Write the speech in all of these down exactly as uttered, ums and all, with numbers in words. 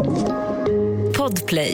Podplay.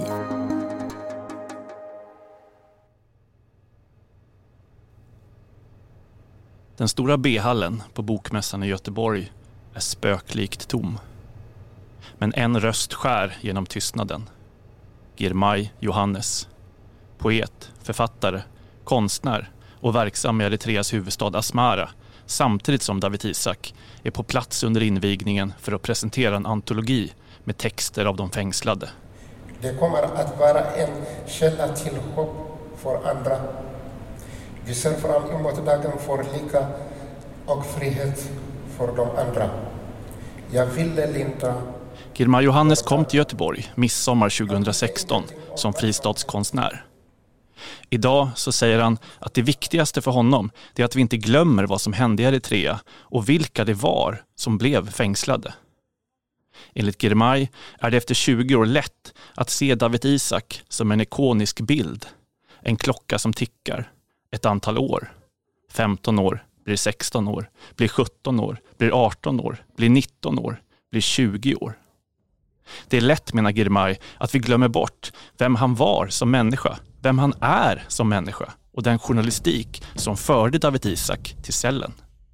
Den stora B-hallen på Bokmässan i Göteborg är spöklikt tom. Men en röst skär genom tystnaden. Girmay Yohannes. Poet, författare, konstnär och verksam i Eritreas huvudstad Asmara, samtidigt som Dawit Isaak är på plats under invigningen för att presentera en antologi med texter av de fängslade. Det kommer att vara en källa till hopp för andra. Vi ser fram emot dagen för lika och frihet för de andra. Jag ville linda. Girmay Yohannes kom till Göteborg midsommar tjugohundrasexton som fristadskonstnär. Idag så säger han att det viktigaste för honom är att vi inte glömmer vad som hände i Eritrea och vilka det var som blev fängslade. Enligt Girmay är det efter tjugo år lätt att se Dawit Isaak som en ikonisk bild. En klocka som tickar. Ett antal år. femton år, blir sexton år, blir sjutton år, blir arton år, blir nitton år, blir tjugo år. Det är lätt, menar Girmay, att vi glömmer bort vem han var som människa, vem han är som människa och den journalistik som förde Dawit Isaak till cellen.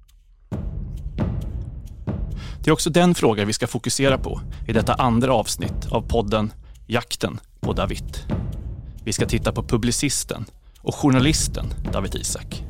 Det är också den fråga vi ska fokusera på i detta andra avsnitt av podden Jakten på Dawit. Vi ska titta på publicisten och journalisten Dawit Isaak.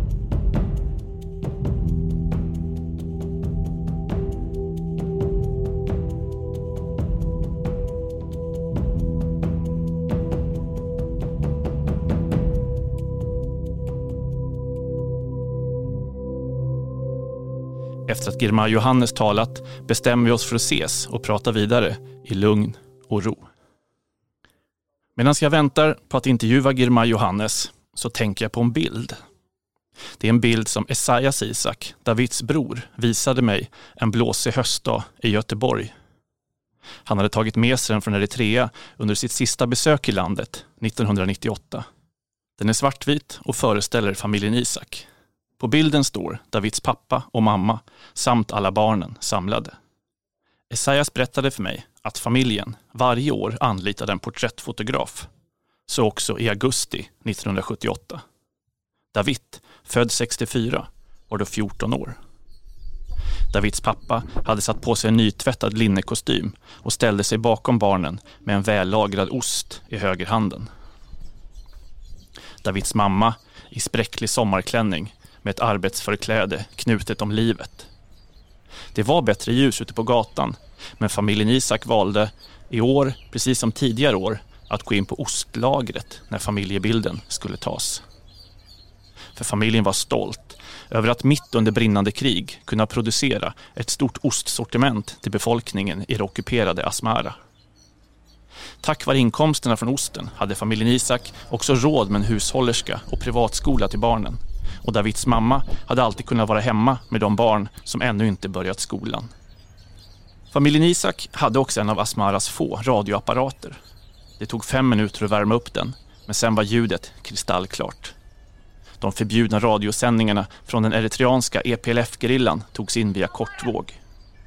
Efter att Girmay Yohannes talat bestämmer vi oss för att ses och prata vidare i lugn och ro. Medan jag väntar på att intervjua Girmay Yohannes så tänker jag på en bild. Det är en bild som Esaias Isaak, Dawits bror, visade mig en blåsig höstdag i Göteborg. Han hade tagit med sig den från Eritrea under sitt sista besök i landet nittonhundranittioåtta. Den är svartvit och föreställer familjen Isaak. På bilden står Dawits pappa och mamma samt alla barnen samlade. Esaias berättade för mig att familjen varje år anlitade en porträttfotograf. Så också i augusti nittonhundrasjuttioåtta. Dawit, född sextiofyra, var då fjorton år. Dawits pappa hade satt på sig en nytvättad linnekostym och ställde sig bakom barnen med en vällagrad ost i högerhanden. Dawits mamma i spräcklig sommarklänning med ett arbetsförkläde knutet om livet. Det var bättre ljus ute på gatan, men familjen Isaak valde i år, precis som tidigare år, att gå in på ostlagret när familjebilden skulle tas. För familjen var stolt över att mitt under brinnande krig kunna producera ett stort ostsortiment till befolkningen i det ockuperade Asmara. Tack vare inkomsterna från osten hade familjen Isaak också råd med en hushållerska och privatskola till barnen. Och Dawits mamma hade alltid kunnat vara hemma med de barn som ännu inte börjat skolan. Familjen Isaak hade också en av Asmaras få radioapparater. Det tog fem minuter att värma upp den, men sen var ljudet kristallklart. De förbjudna radiosändningarna från den eritreanska E P L F-gerillan togs in via kortvåg.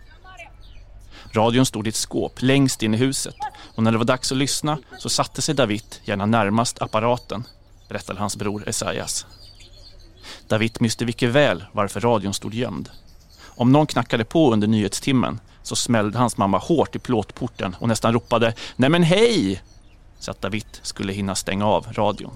Radion stod i ett skåp längst in i huset och när det var dags att lyssna så satte sig Dawit gärna närmast apparaten, berättade hans bror Esaias. Dawit visste mycket väl varför radion stod gömd. Om någon knackade på under nyhetstimmen så smällde hans mamma hårt i plåtporten och nästan ropade "Nej men hej!" så att Dawit skulle hinna stänga av radion.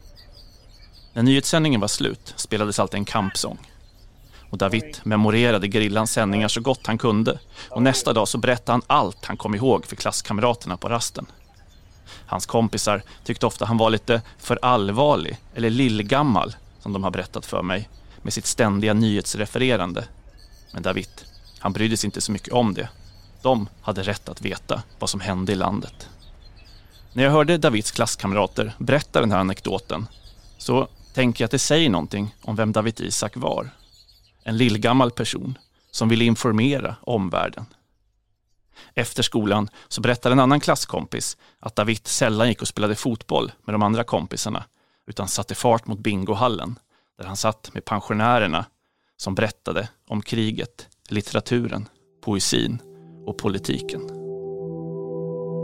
När nyhetssändningen var slut spelades alltid en kampsång. Och Dawit memorerade gerillans sändningar så gott han kunde och nästa dag så berättade han allt han kom ihåg för klasskamraterna på rasten. Hans kompisar tyckte ofta han var lite för allvarlig eller lillgammal, som de har berättat för mig, med sitt ständiga nyhetsrefererande. Men Dawit, han brydde sig inte så mycket om det. De hade rätt att veta vad som hände i landet. När jag hörde Dawits klasskamrater berätta den här anekdoten så tänker jag att det säger någonting om vem Dawit Isaak var. En lillgammal person som ville informera omvärlden. Efter skolan så berättade en annan klasskompis att Dawit sällan gick och spelade fotboll med de andra kompisarna utan satte fart mot bingohallen där han satt med pensionärerna som berättade om kriget, litteraturen, poesin och politiken.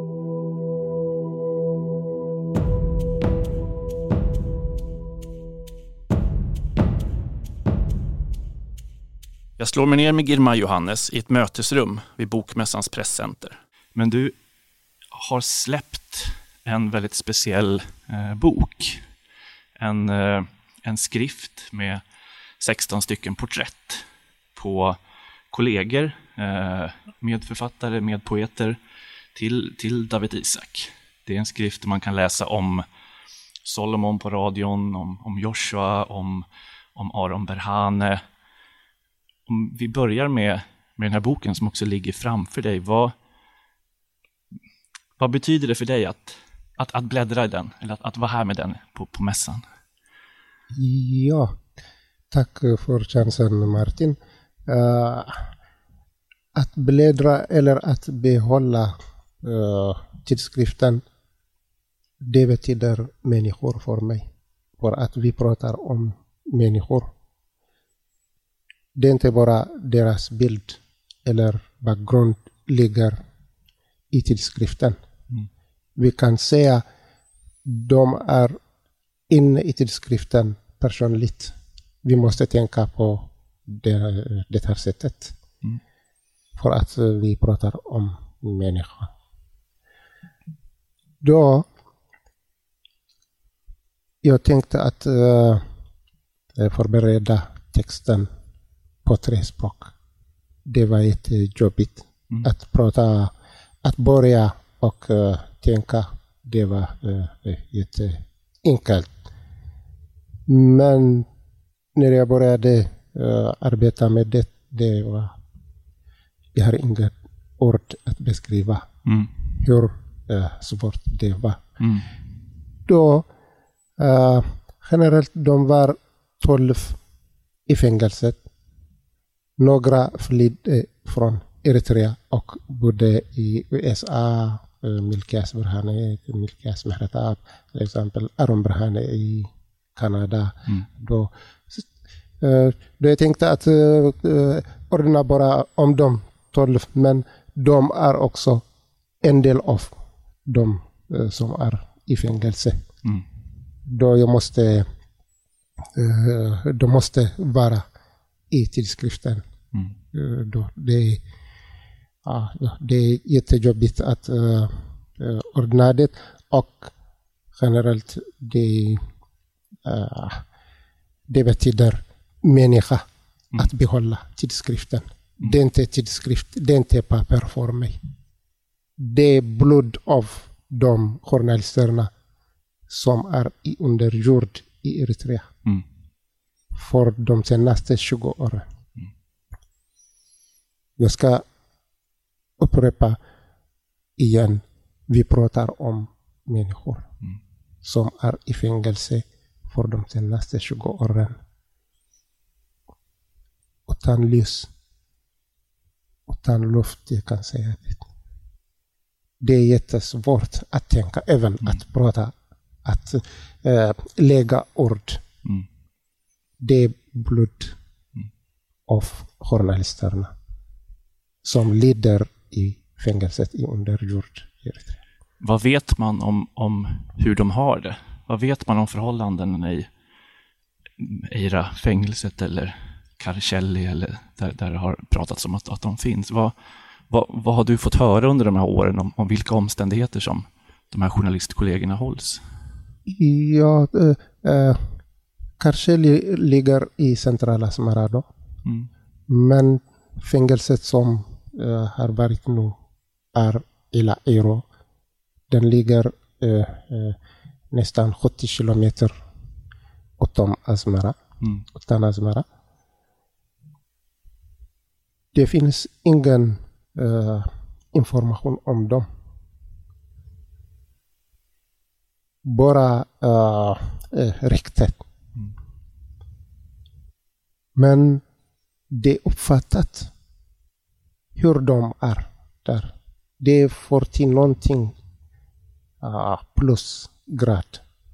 Jag slår mig ner med Girmay Johannes i ett mötesrum vid Bokmässans presscenter. Men du har släppt en väldigt speciell eh, bok. En, eh, en skrift med sexton stycken porträtt på kollegor, eh, medförfattare, medpoeter till, till Dawit Isaak. Det är en skrift där man kan läsa om Solomon på radion, om, om Joshua, om, om Aron Berhane. Om vi börjar med, med den här boken som också ligger framför dig. Vad, vad betyder det för dig att, att, att bläddra i den, eller att, att vara här med den på, på mässan? Ja, tack för chansen, Martin. Uh, att bläddra eller att behålla uh, tidskriften, det betyder människor för mig. För att vi pratar om människor. Det är inte bara deras bild eller bakgrund ligger i tidskriften. Mm. Vi kan säga de är inne i tidskriften personligt. Vi måste tänka på det, det här sättet. Mm. För att vi pratar om människa. Då jag tänkte att uh, förbereda texten på tre språk. Det var jättejobbigt mm. att prata, att börja och uh, tänka. Det var uh, jätteenkelt. Men när jag började uh, arbeta med det, det var, jag har inget ord att beskriva mm. hur uh, svårt det var. Mm. Då uh, generellt de var tolv i fängelset. Några flydde från Eritrea och bodde i U S A. Milkias Berhane, Milkias Mehretab, till exempel Aron Berhane i Kanada. Mm. Då, då jag tänkte att uh, ordna bara om de tolv, men de är också en del av de uh, som är i fängelse. Mm. Då jag måste uh, de måste vara i tidskriften. Mm. Uh, då det, uh, det är jättejobbigt att uh, uh, ordna det, och generellt det, uh, det betyder människa mm. att behålla tidskriften. Mm. Det är inte tidskrift, det är inte papper för mig. Det är blod av de journalisterna som är i underjord i Eritrea mm. för de senaste tjugo åren. Mm. Jag ska upprepa igen. Vi pratar om människor mm. som är i fängelse för de senaste tjugo åren. Utan ljus, utan luft, jag kan säga det. Det är jättesvårt att tänka, även mm. att prata, att äh, lägga ord. Mm. Det är blod mm. av journalisterna som lider i fängelset i underjord. Vad vet man om, om hur de har det? Vad vet man om förhållandena i Eira fängelset eller Karchelli, eller där, där det har pratats om att, att de finns? Vad, vad, vad har du fått höra under de här åren om, om vilka omständigheter som de här journalistkollegorna hålls? Ja, äh, äh, Karchelli ligger i centrala Asmara då. Mm. Men fängelset som äh, har varit nu är Ila Eiro. Den ligger äh, äh, nästan sjuttio kilometer utom Asmara. Mm. Utan Asmara. Det finns ingen uh, information om dem. Bara uh, uh, riktigt. Mm. Men det är uppfattat hur de är där. Det är fyrtio någonting uh, plus grad.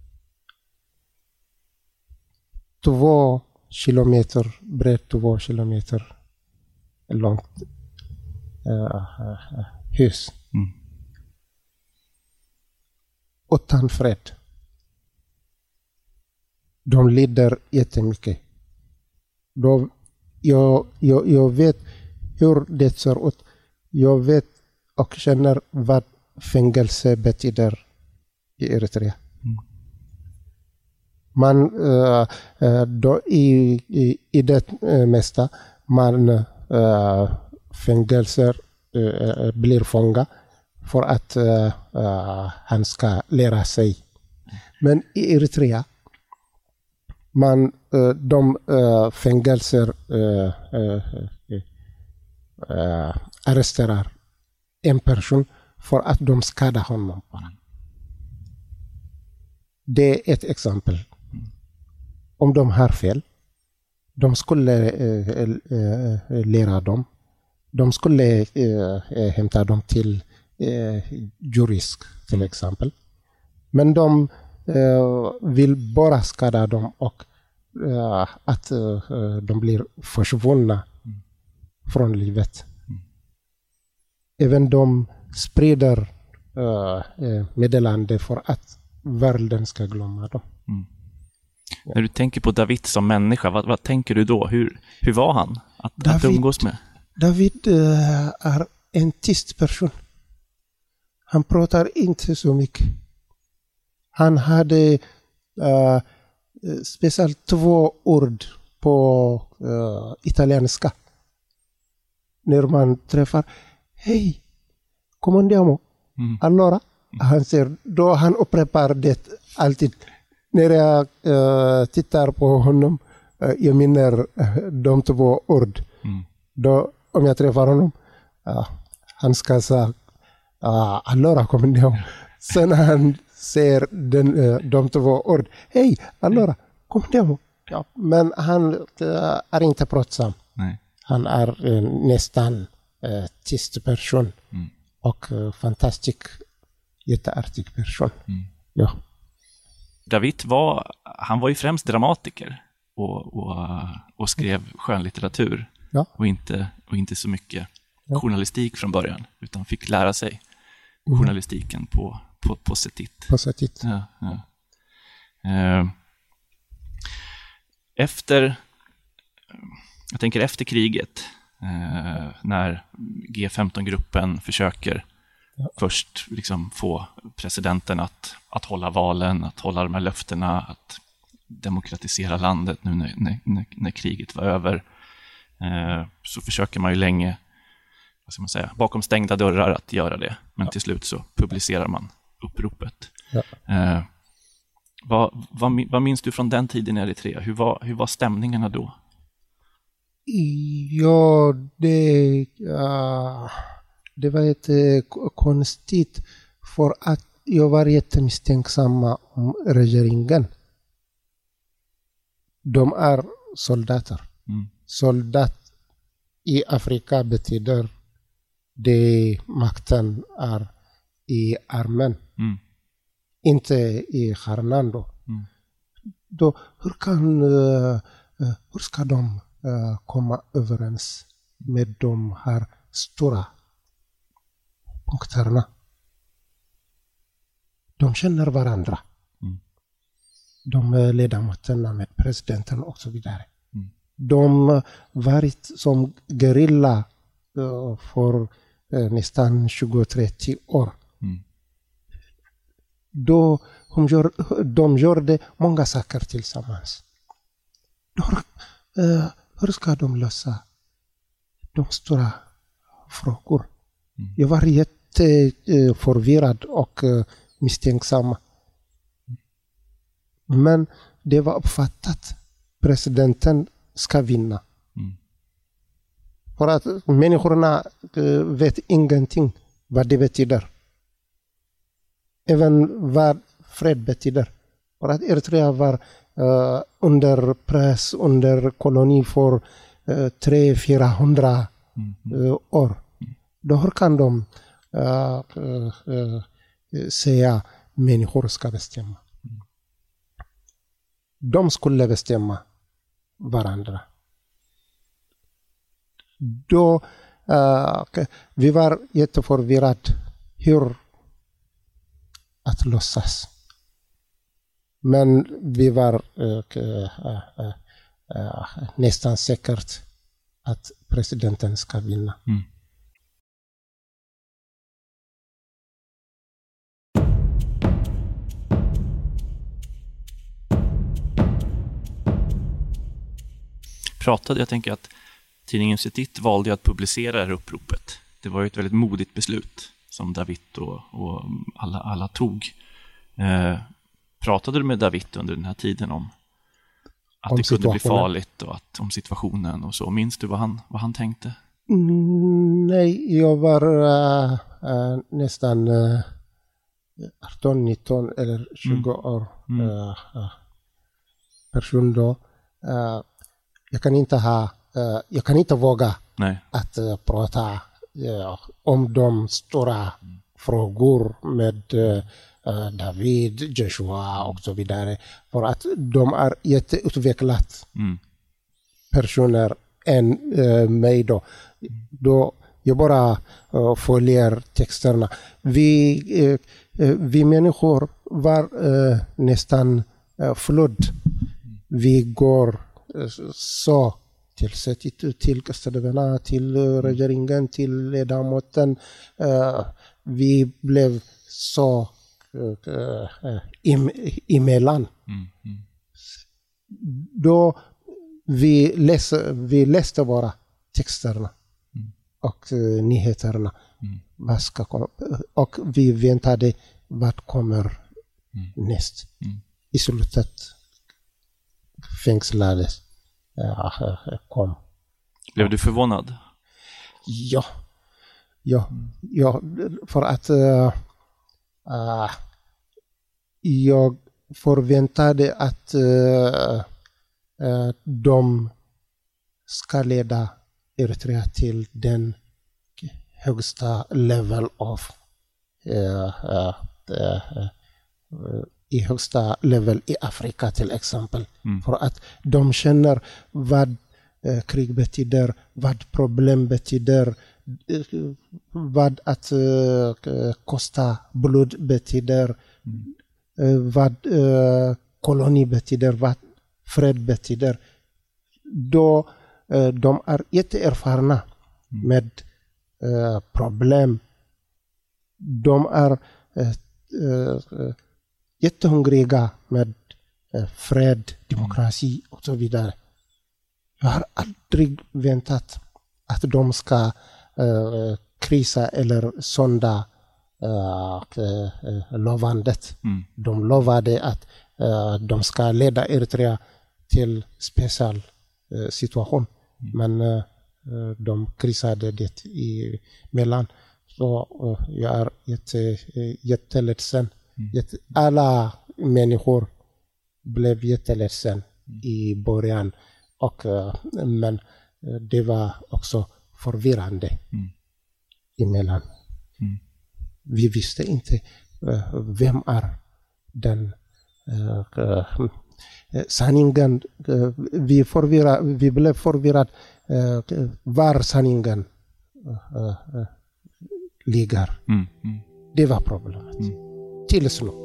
Två kilometer brett, två kilometer långt uh, uh, hus. Mm. Utan fred. De lider jättemycket. Då jag, jag, jag vet hur det ser ut. Jag vet och känner vad fängelse betyder i Eritrea. Mm. Man uh, uh, då i, i, i det uh, mesta man uh, fängelser uh, blir fånga för att uh, uh, han ska lära sig. Men i Eritrea man uh, de uh, fängelser uh, uh, uh, uh, arresterar en person för att de skadar honom bara. Det är ett exempel. Om de har fel, de skulle äh, äh, lära dem. De skulle äh, hämta dem till äh, jurisk till exempel. Men de äh, vill bara skada dem och äh, att äh, de blir försvunna mm. från livet. Mm. Även de sprider äh, meddelande för att världen ska glömma dem. Mm. Ja. När du tänker på David som människa, vad, vad tänker du då? Hur, hur var han att, David, att umgås med? David uh, är en tyst person. Han pratar inte så mycket. Han hade uh, speciellt två ord på uh, italienska. När man träffar, hej, come andiamo? Mm. Allora? Han säger, då han upprepar det alltid. När jag uh, tittar på honom, uh, jag minner uh, de två ord. Mm. Då, om jag träffar honom, uh, han ska säga, uh, allora kommer det om. Sen han säger den, uh, de två ord, hej, allora, kommer det om. Ja, men han uh, är inte pratsam. Nej. Han är uh, nästan uh, tyst person. Mm. Och uh, fantastisk, jätteartig person. Mm. Ja. David var, han var ju främst dramatiker och, och, och skrev skönlitteratur. Ja. Och, inte, och inte så mycket ja. journalistik från början, utan fick lära sig mm. journalistiken på, på, på sättet. På sättet. Ja, ja. Eh, efter, jag tänker efter kriget, eh, när G femton-gruppen försöker ja. först liksom få presidenten att, att hålla valen, att hålla de här löftena, att demokratisera landet nu när, när, när kriget var över. Eh, så försöker man ju länge, vad ska man säga, bakom stängda dörrar att göra det. Men ja. till slut så publicerar man uppropet. Ja. Eh, vad, vad, vad minns du från den tiden i Eritrea? Hur var, hur var stämningarna då? Ja, det... Uh... Det var ett eh, konstigt för att jag var jättemisstänksamma om regeringen. De är soldater. Mm. Soldat i Afrika betyder det makten är i armen. Mm. Inte i stjärnan då. Mm. Då hur, kan, uh, hur ska de uh, komma överens med de här stora punkterna? De känner varandra. Mm. De är ledamöterna med presidenten och så vidare. Mm. De varit som gerilla uh, för uh, nästan tjugo till trettio år. Mm. Då de gör, de gjorde många saker tillsammans. Då, uh, hur ska de lösa de stora frågor? Mm. Jag var jätteförvirrad och uh, misstänksam. Men det var uppfattat. Presidenten ska vinna. Mm. För att människorna uh, vet ingenting vad det betyder. Även vad fred betyder. För att Eritrea var uh, under press, under koloni för uh, tre, fyra hundra uh, år. Då hur kan de uh, uh, uh, säga människor ska bestämma? Mm. De skulle bestämma varandra. Då uh, vi var jätteförvirrade hur att låtsas. Men vi var uh, uh, uh, uh, nästan säkert att presidenten ska vinna. Mm. Pratade, jag tänker att tidningen Setit valde att publicera det här uppropet. Det var ju ett väldigt modigt beslut som David och, och alla, alla tog. Eh, pratade du med David under den här tiden om att om det kunde bli farligt och att, om situationen och så? Minns du vad han, vad han tänkte? Mm, nej, jag var uh, uh, nästan uh, arton, nitton eller tjugo mm. år mm. Uh, uh, person då. Uh, jag kan inte ha, uh, jag kan inte våga nej. att uh, prata uh, om de stora mm. frågor med uh, uh, David, Joshua och så vidare. För att de är jätteutvecklat mm. personer än uh, mig då. Då jag bara uh, följer texterna. Vi, uh, uh, vi människor var uh, nästan uh, flodd. Vi går uh, så till sättet, till kastadeverna, till uh, regeringen, till ledamoten. Uh, vi blev så uh, uh, im, emellan. Mm, mm. Då vi läste, vi läste bara texterna mm. och uh, nyheterna. Mm. Vad ska komma, och vi väntade vad kommer mm. näst. Mm. I slutet fängslades uh, kom. Blev du förvånad? Ja. Ja, mm. ja för att uh, uh, jag förväntade att uh, uh, de ska leda Eritrea till den högsta level of uh, uh, uh, uh, i högsta level i Afrika till exempel. Mm. För att de känner vad uh, krig betyder, vad problem betyder, vad att uh, kosta blod betyder, mm. uh, vad uh, koloni betyder, vad fred betyder. Då uh, de är jätteerfarna mm. med uh, problem. De är uh, uh, jättehungriga med uh, fred, demokrati och så vidare. Jag har aldrig väntat att de ska Uh, krisa eller sonda uh, uh, lovandet. Mm. De lovade att uh, de ska leda Eritrea till speciell uh, situation. Mm. Men uh, de krisade det i mellan. Så uh, jag är jätte, uh, jätteledsen. Mm. Jätte, alla människor blev jätteledsen mm. i början. Och, uh, men uh, det var också förvirrande mm. emellan. Mm. Vi visste inte uh, vem är den uh, uh, sanningen. Uh, vi, förvirra, vi blev förvirrade uh, var sanningen uh, uh, ligger. Mm. Mm. Det var problemet. Mm. Tills nu.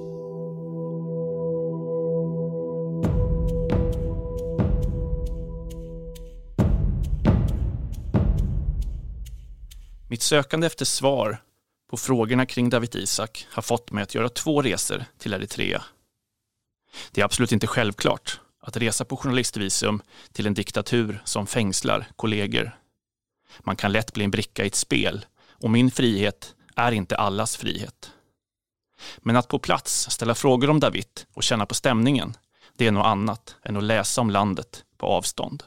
Mitt sökande efter svar på frågorna kring Dawit Isaak har fått mig att göra två resor till Eritrea. Det är absolut inte självklart att resa på journalistvisum till en diktatur som fängslar kollegor. Man kan lätt bli en bricka i ett spel, och min frihet är inte allas frihet. Men att på plats ställa frågor om Dawit och känna på stämningen, det är något annat än att läsa om landet på avstånd.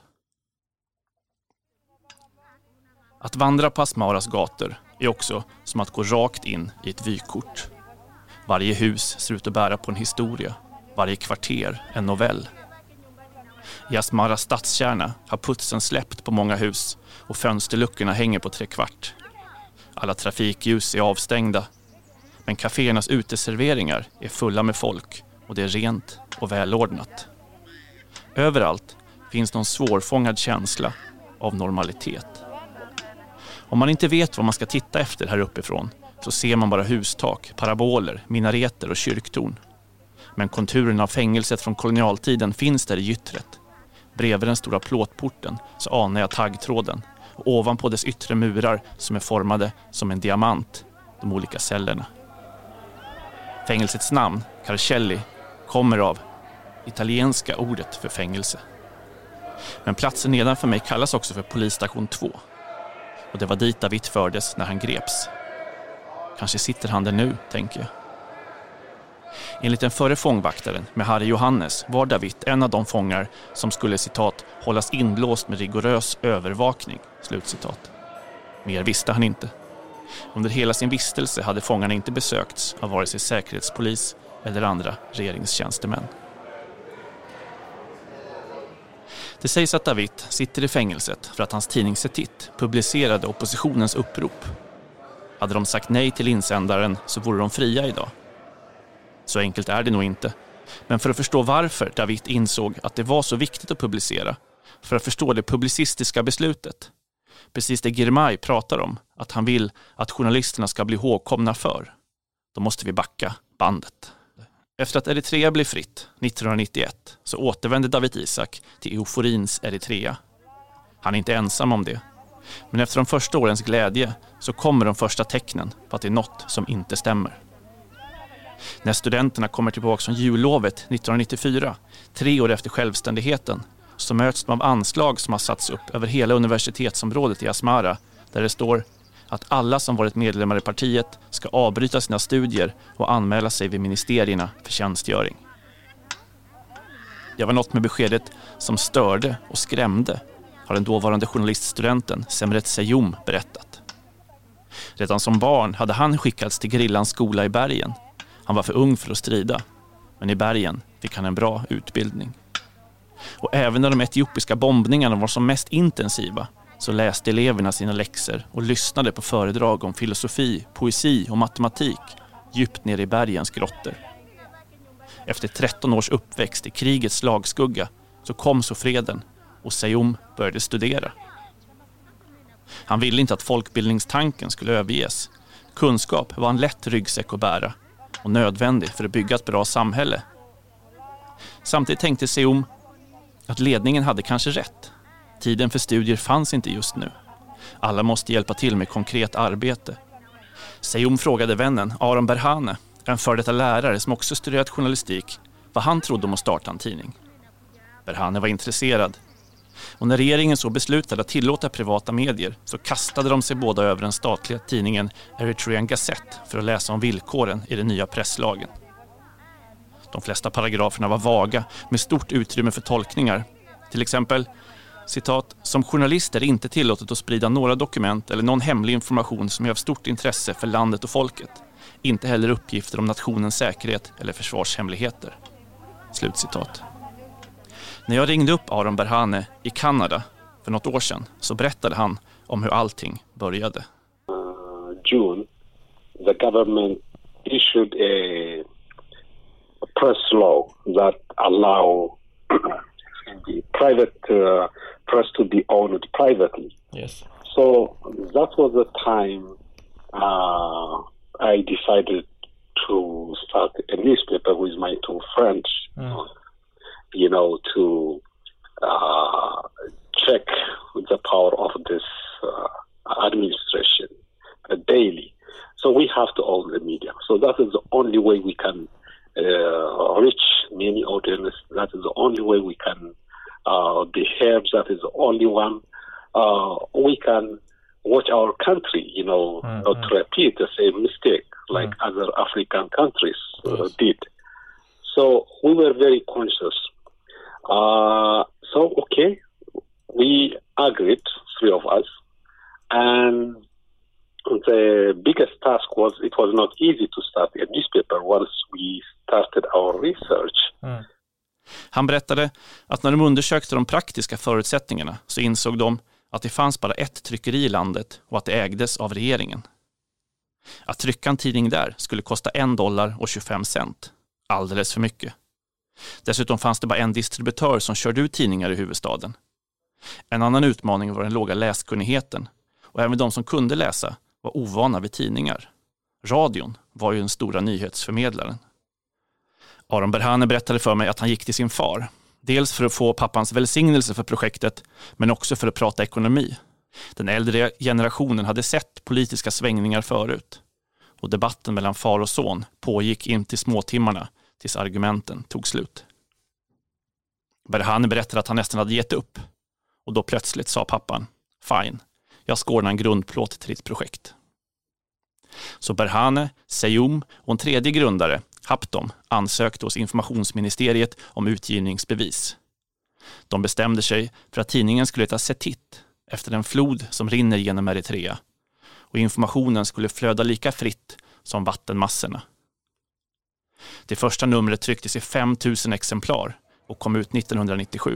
Att vandra på Asmaras gator är också som att gå rakt in i ett vykort. Varje hus ser ut att bära på en historia, varje kvarter en novell. I Asmaras stadskärna har putsen släppt på många hus och fönsterluckorna hänger på tre kvart. Alla trafikljus är avstängda, men kaféernas uteserveringar är fulla med folk och det är rent och välordnat. Överallt finns någon svårfångad känsla av normalitet. Om man inte vet vad man ska titta efter här uppifrån så ser man bara hustak, paraboler, minareter och kyrktorn. Men konturen av fängelset från kolonialtiden finns där i gyttret. Bredvid den stora plåtporten så anar jag taggtråden och ovanpå dess yttre murar som är formade som en diamant, de olika cellerna. Fängelsets namn, Carcelli, kommer av italienska ordet för fängelse. Men platsen nedanför mig kallas också för polisstation två. Och det var dit David fördes när han greps. Kanske sitter han där nu, tänker jag. Enligt den förre fångvaktaren med Harry Johannes var David en av de fångar som skulle, citat, hållas inlåst med rigorös övervakning, slutcitat. Mer visste han inte. Under hela sin vistelse hade fångarna inte besökts av vare sig säkerhetspolis eller andra regeringstjänstemän. Det sägs att David sitter i fängelset för att hans tidning Setit publicerade oppositionens upprop. Hade de sagt nej till insändaren så vore de fria idag. Så enkelt är det nog inte. Men för att förstå varför David insåg att det var så viktigt att publicera, för att förstå det publicistiska beslutet, precis det Girmay pratar om, att han vill att journalisterna ska bli ihågkomna för, då måste vi backa bandet. Efter att Eritrea blev fritt nittonhundranittioett så återvände Dawit Isaak till euforins Eritrea. Han är inte ensam om det. Men efter de första årens glädje så kommer de första tecknen på att det är något som inte stämmer. När studenterna kommer tillbaka från jullovet nittonhundranittiofyra, tre år efter självständigheten, så möts de av anslag som har satts upp över hela universitetsområdet i Asmara, där det står att alla som varit medlemmar i partiet ska avbryta sina studier och anmäla sig vid ministerierna för tjänstgöring. Det var något med beskedet som störde och skrämde, har den dåvarande journaliststudenten Semret Seyum berättat. Redan som barn hade han skickats till gerillans skola i bergen. Han var för ung för att strida, men i bergen fick han en bra utbildning. Och även när de etiopiska bombningarna var som mest intensiva så läste eleverna sina läxor och lyssnade på föredrag om filosofi, poesi och matematik djupt ner i bergens grottor. Efter tretton års uppväxt i krigets slagskugga så kom så freden och Seyum började studera. Han ville inte att folkbildningstanken skulle överges. Kunskap var en lätt ryggsäck att bära och nödvändig för att bygga ett bra samhälle. Samtidigt tänkte Seyum att ledningen hade kanske rätt. Tiden för studier fanns inte just nu. Alla måste hjälpa till med konkret arbete. Seyum frågade vännen Aron Berhane, en före detta lärare som också studerat journalistik, vad han trodde om att starta en tidning. Berhane var intresserad. Och när regeringen så beslutade att tillåta privata medier så kastade de sig båda över den statliga tidningen Eritrean Gazette för att läsa om villkoren i den nya presslagen. De flesta paragraferna var vaga med stort utrymme för tolkningar. Till exempel, citat, som journalist är det inte tillåtet att sprida några dokument eller någon hemlig information som är av stort intresse för landet och folket. Inte heller uppgifter om nationens säkerhet eller försvarshemligheter. Slutcitat. När jag ringde upp Aron Berhane i Kanada för något år sedan så berättade han om hur allting började. Uh, June, the government issued a, a press law that allow the private uh, press to be owned privately. Yes. So that was the time uh, I decided to start a newspaper with my two friends. Mm. You know, to uh, check the power of this uh, administration uh, daily. So we have to own the media. So that is the only way we can uh, reach many audiences. That is the only way we can uh, be heard. That is the only one uh, we can watch our country, you know, mm-hmm. not to repeat the same mistake like mm. other African countries uh, yes. did. So we were very conscious. Uh, so, okay, we agreed, three of us, and the biggest task was it was not easy to start a newspaper once we started our research. Mm. Han berättade att när de undersökte de praktiska förutsättningarna så insåg de att det fanns bara ett tryckeri i landet och att det ägdes av regeringen. Att trycka en tidning där skulle kosta en dollar och tjugofem cent. Alldeles för mycket. Dessutom fanns det bara en distributör som körde ut tidningar i huvudstaden. En annan utmaning var den låga läskunnigheten. Och även de som kunde läsa var ovana vid tidningar. Radion var ju den stora nyhetsförmedlaren. Aron Berhane berättade för mig att han gick till sin far. Dels för att få pappans välsignelse för projektet, men också för att prata ekonomi. Den äldre generationen hade sett politiska svängningar förut. Och debatten mellan far och son pågick in till småtimmarna tills argumenten tog slut. Berhane berättade att han nästan hade gett upp. Och då plötsligt sa pappan, fine, jag ska ordna en grundplåt till ditt projekt. Så Berhane, Seyum och en tredje grundare, Haptom, ansökte hos informationsministeriet om utgivningsbevis. De bestämde sig för att tidningen skulle heta Setit efter en flod som rinner genom Eritrea. Och informationen skulle flöda lika fritt som vattenmassorna. Det första numret trycktes i fem tusen exemplar och kom ut nittonhundranittiosju.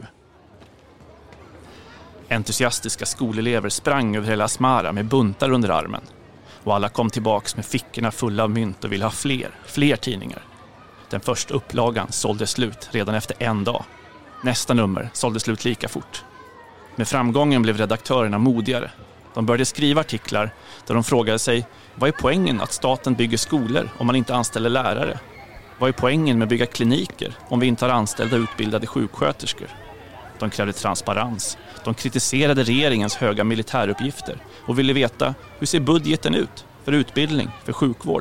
Entusiastiska skolelever sprang över hela Asmara med buntar under armen. Och alla kom tillbaks med fickorna fulla av mynt och ville ha fler, fler tidningar. Den första upplagan sålde slut redan efter en dag. Nästa nummer sålde slut lika fort. Med framgången blev redaktörerna modigare. De började skriva artiklar där de frågade sig, vad är poängen att staten bygger skolor om man inte anställer lärare? Vad är poängen med att bygga kliniker om vi inte har anställda utbildade sjuksköterskor? De krävde transparens. De kritiserade regeringens höga militäruppgifter och ville veta hur ser budgeten ut för utbildning, för sjukvård.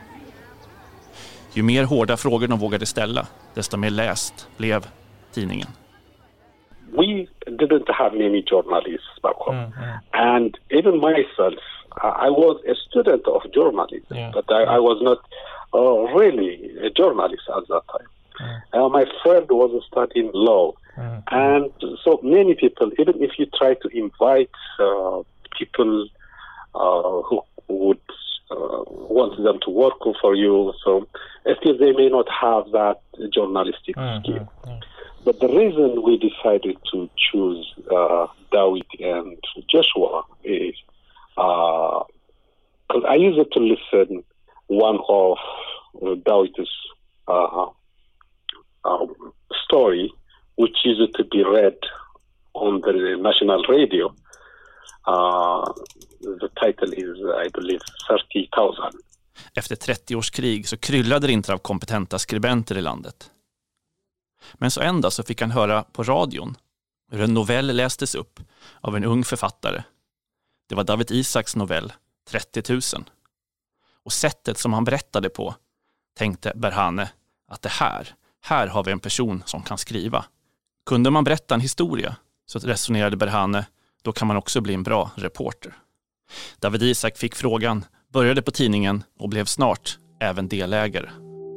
Ju mer hårda frågor de vågade ställa, desto mer läst blev tidningen. We didn't have many journalists back home. Mm-hmm. And even myself, I was a student of journalism, yeah. but I, I was not uh, really a journalist at that time. Mm. Uh, my friend was studying law. Mm. And so many people, even if you try to invite uh, people uh, who would uh, want them to work for you, so still they may not have that journalistic mm-hmm. skill. Mm. But the reason we decided to choose uh, Dawit and Joshua is because uh, I used to listen one of uh, Dawit's uh, uh, story, which used to be read on the national radio. Uh, the title is, I believe, thirty thousand. Efter trettio års krig så kryllade det inte av kompetenta skribenter i landet. Men så en dag så fick han höra på radion hur en novell lästes upp av en ung författare. Det var David Isaks novell, trettio tusen. Och sättet som han berättade på tänkte Berhane att det här, här har vi en person som kan skriva. Kunde man berätta en historia, så resonerade Berhane, då kan man också bli en bra reporter. David Isak fick frågan, började på tidningen och blev snart även delägare.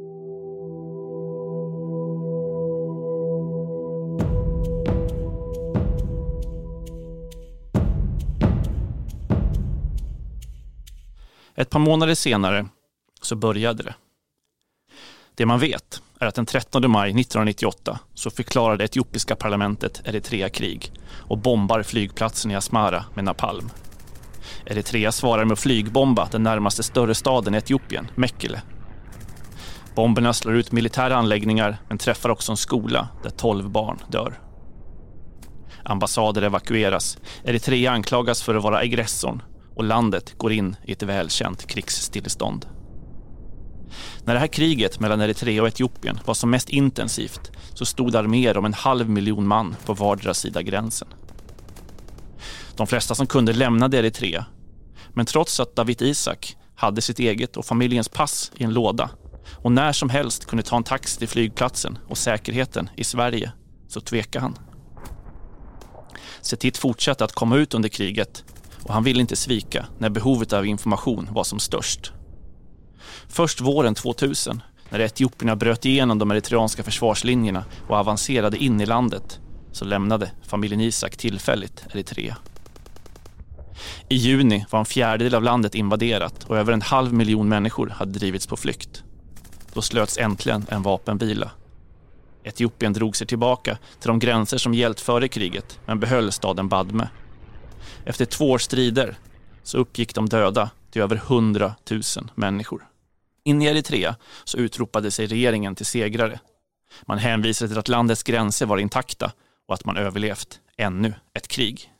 Ett par månader senare så började det. Det man vet är att den trettonde maj nittonhundranittioåtta så förklarade etiopiska parlamentet Eritrea-krig och bombar flygplatsen i Asmara med napalm. Eritrea svarar med att flygbomba den närmaste större staden i Etiopien, Mekele. Bomberna slår ut militära anläggningar men träffar också en skola där tolv barn dör. Ambassader evakueras. Eritrea anklagas för att vara aggressorn och landet går in i ett välkänt krigsstillestånd. När det här kriget mellan Eritrea och Etiopien var som mest intensivt så stod arméer om en halv miljon man på vardera sida gränsen. De flesta som kunde lämnade Eritrea, men trots att David Isak hade sitt eget och familjens pass i en låda och när som helst kunde ta en taxi till flygplatsen och säkerheten i Sverige, så tvekade han. Setit fortsatte att komma ut under kriget och han ville inte svika när behovet av information var som störst. Först våren tvåtusen, när etiopierna bröt igenom de eritreanska försvarslinjerna och avancerade in i landet, så lämnade familjen Isak tillfälligt Eritrea. I juni var en fjärdedel av landet invaderat och över en halv miljon människor hade drivits på flykt. Då slöts äntligen en vapenvila. Etiopien drog sig tillbaka till de gränser som gällt före kriget men behöll staden Badme. Efter två års strider så uppgick de döda till över hundratusen människor. In i Eritrea så utropade sig regeringen till segrare. Man hänvisade till att landets gränser var intakta och att man överlevt ännu ett krig.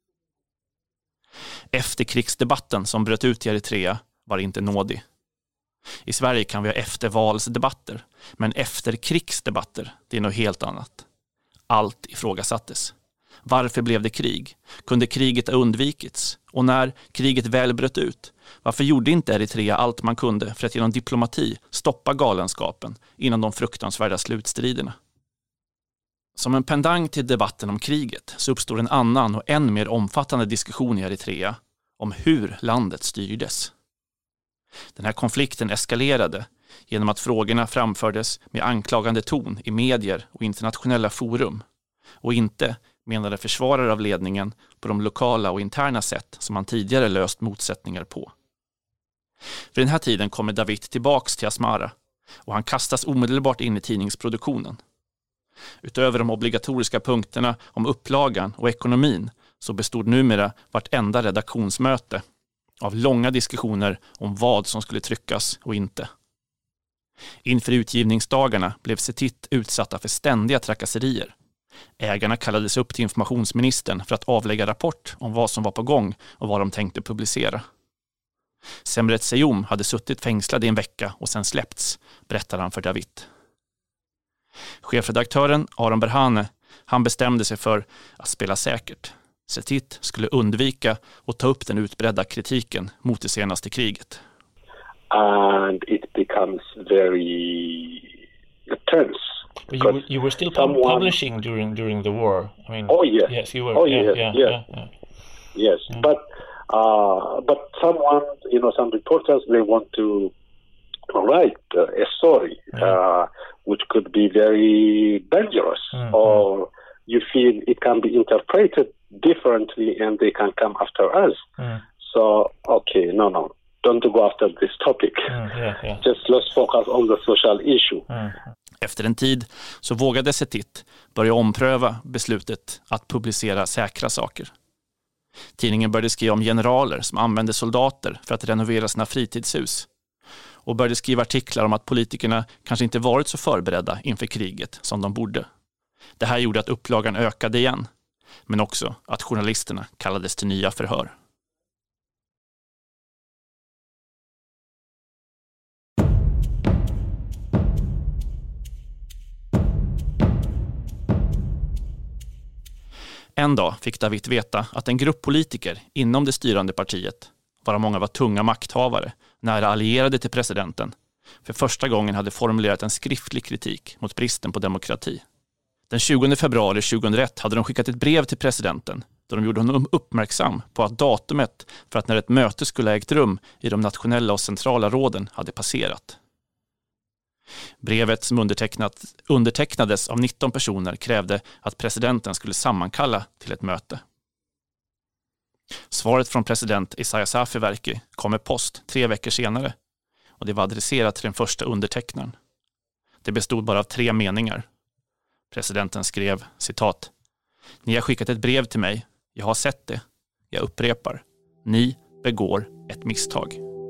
Efterkrigsdebatten som bröt ut i Eritrea var inte nådig. I Sverige kan vi ha eftervalsdebatter, men efterkrigsdebatter, det är något helt annat. Allt ifrågasattes. Varför blev det krig? Kunde kriget ha undvikits? Och när kriget väl bröt ut, varför gjorde inte Eritrea allt man kunde för att genom diplomati stoppa galenskapen innan de fruktansvärda slutstriderna? Som en pendang till debatten om kriget så uppstod en annan och än mer omfattande diskussion i Eritrea om hur landet styrdes. Den här konflikten eskalerade genom att frågorna framfördes med anklagande ton i medier och internationella forum och inte, menade försvarare av ledningen, på de lokala och interna sätt som man tidigare löst motsättningar på. För den här tiden kommer David tillbaks till Asmara och han kastas omedelbart in i tidningsproduktionen. Utöver de obligatoriska punkterna om upplagan och ekonomin så bestod numera vartenda redaktionsmöte av långa diskussioner om vad som skulle tryckas och inte. Inför utgivningsdagarna blev Setit utsatta för ständiga trakasserier. Ägarna kallades upp till informationsministern för att avlägga rapport om vad som var på gång och vad de tänkte publicera. Semret Seyum hade suttit fängslad i en vecka och sen släppts, berättar han för David. Chefredaktören Aron Berhane, han bestämde sig för att spela säkert. Setit skulle undvika och ta upp den utbredda kritiken mot det senaste kriget. And it becomes very tense. But you, you were still someone... publishing during during the war. I mean, oh yes, yes, you were. Oh yeah, yes, yeah, yes, yeah, yeah. yes. Yeah. But uh, but someone, you know, some reporters, they want to write uh, a story yeah. uh, which could be very dangerous, mm-hmm. or you feel it can be interpreted differently, and they can come after us. Mm. So okay, no, no. Don't go after this topic. Mm, yeah, yeah. Just let's focus on the social issue. Mm. Efter en tid så vågade Setit börja ompröva beslutet att publicera säkra saker. Tidningen började skriva om generaler som använde soldater för att renovera sina fritidshus och började skriva artiklar om att politikerna kanske inte varit så förberedda inför kriget som de borde. Det här gjorde att upplagan ökade igen, men också att journalisterna kallades till nya förhör. En dag fick David veta att en grupp politiker inom det styrande partiet, varav många var tunga makthavare, nära allierade till presidenten, för första gången hade formulerat en skriftlig kritik mot bristen på demokrati. Den tjugonde februari tjugohundraett hade de skickat ett brev till presidenten då de gjorde honom uppmärksam på att datumet för att när ett möte skulle ha ägt rum i de nationella och centrala råden hade passerat. Brevet som undertecknat, undertecknades av nitton personer krävde att presidenten skulle sammankalla till ett möte. Svaret från president Isaias Afewerki kom med post tre veckor senare och det var adresserat till den första undertecknaren. Det bestod bara av tre meningar. Presidenten skrev, citat: "Ni har skickat ett brev till mig. Jag har sett det. Jag upprepar. Ni begår ett misstag."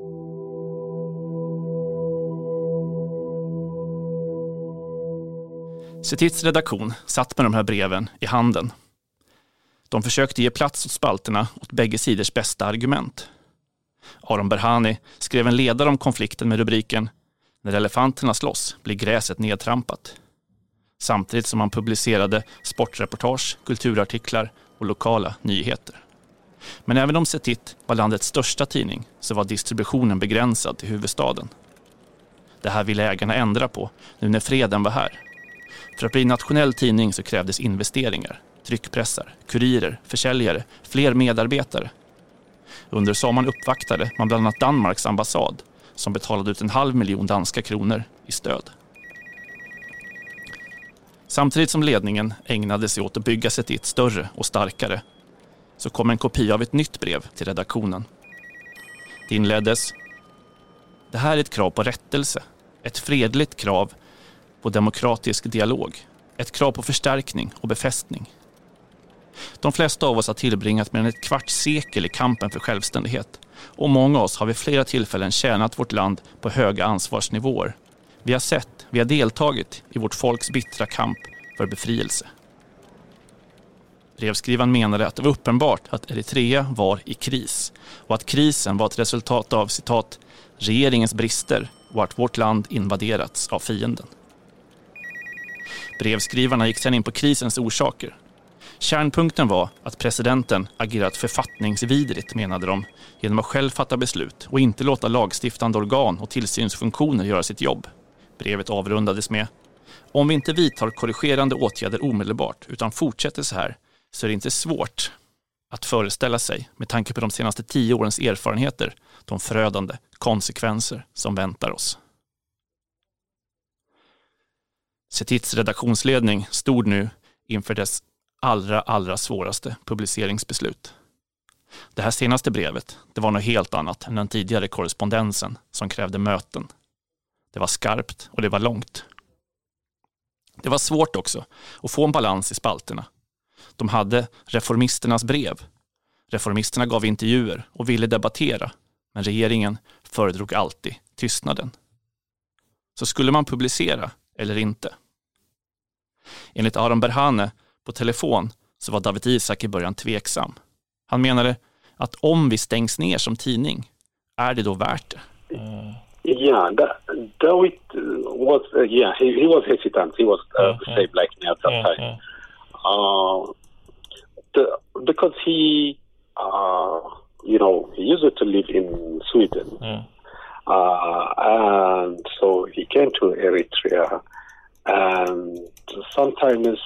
Setits redaktion satt med de här breven i handen. De försökte ge plats åt spalterna åt bägge sidors bästa argument. Aron Berhane skrev en ledare om konflikten med rubriken "När elefanterna slåss blir gräset nedtrampat", samtidigt som han publicerade sportreportage, kulturartiklar och lokala nyheter. Men även om Setit var landets största tidning så var distributionen begränsad till huvudstaden. Det här ville ägarna ändra på nu när freden var här. För att bli nationell tidning så krävdes investeringar, tryckpressar, kurirer, försäljare, fler medarbetare. Under sommaren uppvaktade man bland annat Danmarks ambassad som betalade ut en halv miljon danska kronor i stöd. Samtidigt som ledningen ägnade sig åt att bygga Setit större och starkare så kom en kopia av ett nytt brev till redaktionen. Det inleddes: "Det här är ett krav på rättelse, ett fredligt krav på demokratisk dialog, ett krav på förstärkning och befästning. De flesta av oss har tillbringat mer än ett kvarts sekel i kampen för självständighet och många av oss har vid flera tillfällen tjänat vårt land på höga ansvarsnivåer. Vi har sett, vi har deltagit i vårt folks bittra kamp för befrielse." Brevskrivaren menade att det var uppenbart att Eritrea var i kris och att krisen var ett resultat av, citat, "regeringens brister och att vårt land invaderats av fienden." Brevskrivarna gick sedan in på krisens orsaker. Kärnpunkten var att presidenten agerat författningsvidrigt, menade de, genom att själv fatta beslut och inte låta lagstiftande organ och tillsynsfunktioner göra sitt jobb. Brevet avrundades med: om vi inte vidtar korrigerande åtgärder omedelbart utan fortsätter så här, så är det inte svårt att föreställa sig, med tanke på de senaste tio årens erfarenheter, de förödande konsekvenser som väntar oss. Setits redaktionsledning stod nu inför dess allra, allra svåraste publiceringsbeslut. Det här senaste brevet, det var något helt annat än den tidigare korrespondensen som krävde möten. Det var skarpt och det var långt. Det var svårt också att få en balans i spalterna. De hade reformisternas brev. Reformisterna gav intervjuer och ville debattera, men regeringen föredrog alltid tystnaden. Så skulle man publicera eller inte? Enligt Aron Berhane på telefon så var Dawit Isaak i början tveksam. Han menade att om vi stängs ner som tidning, är det då värt det? Mm. Yeah, Dawit was uh, yeah he, he was hesitant. He was uh, yeah, the same yeah. like me at that yeah, time, yeah. Uh, the, because he uh, you know he used to live in Sweden, yeah. uh, and so he came to Eritrea, and sometimes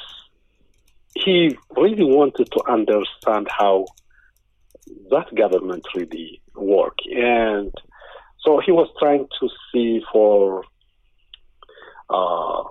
he really wanted to understand how that government really work, and so he was trying to see for, uh,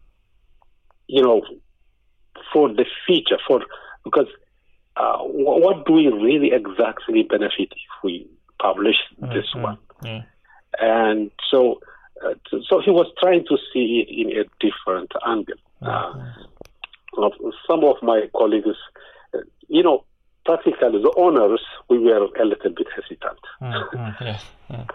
you know, for the future, for because uh, what do we really exactly benefit if we publish this mm-hmm. one? Yeah. And so, uh, so he was trying to see it in a different angle. Mm-hmm. Uh, some of my colleagues, uh, you know, practically the owners, we were a little bit hesitant. Mm-hmm. Yeah. Yeah.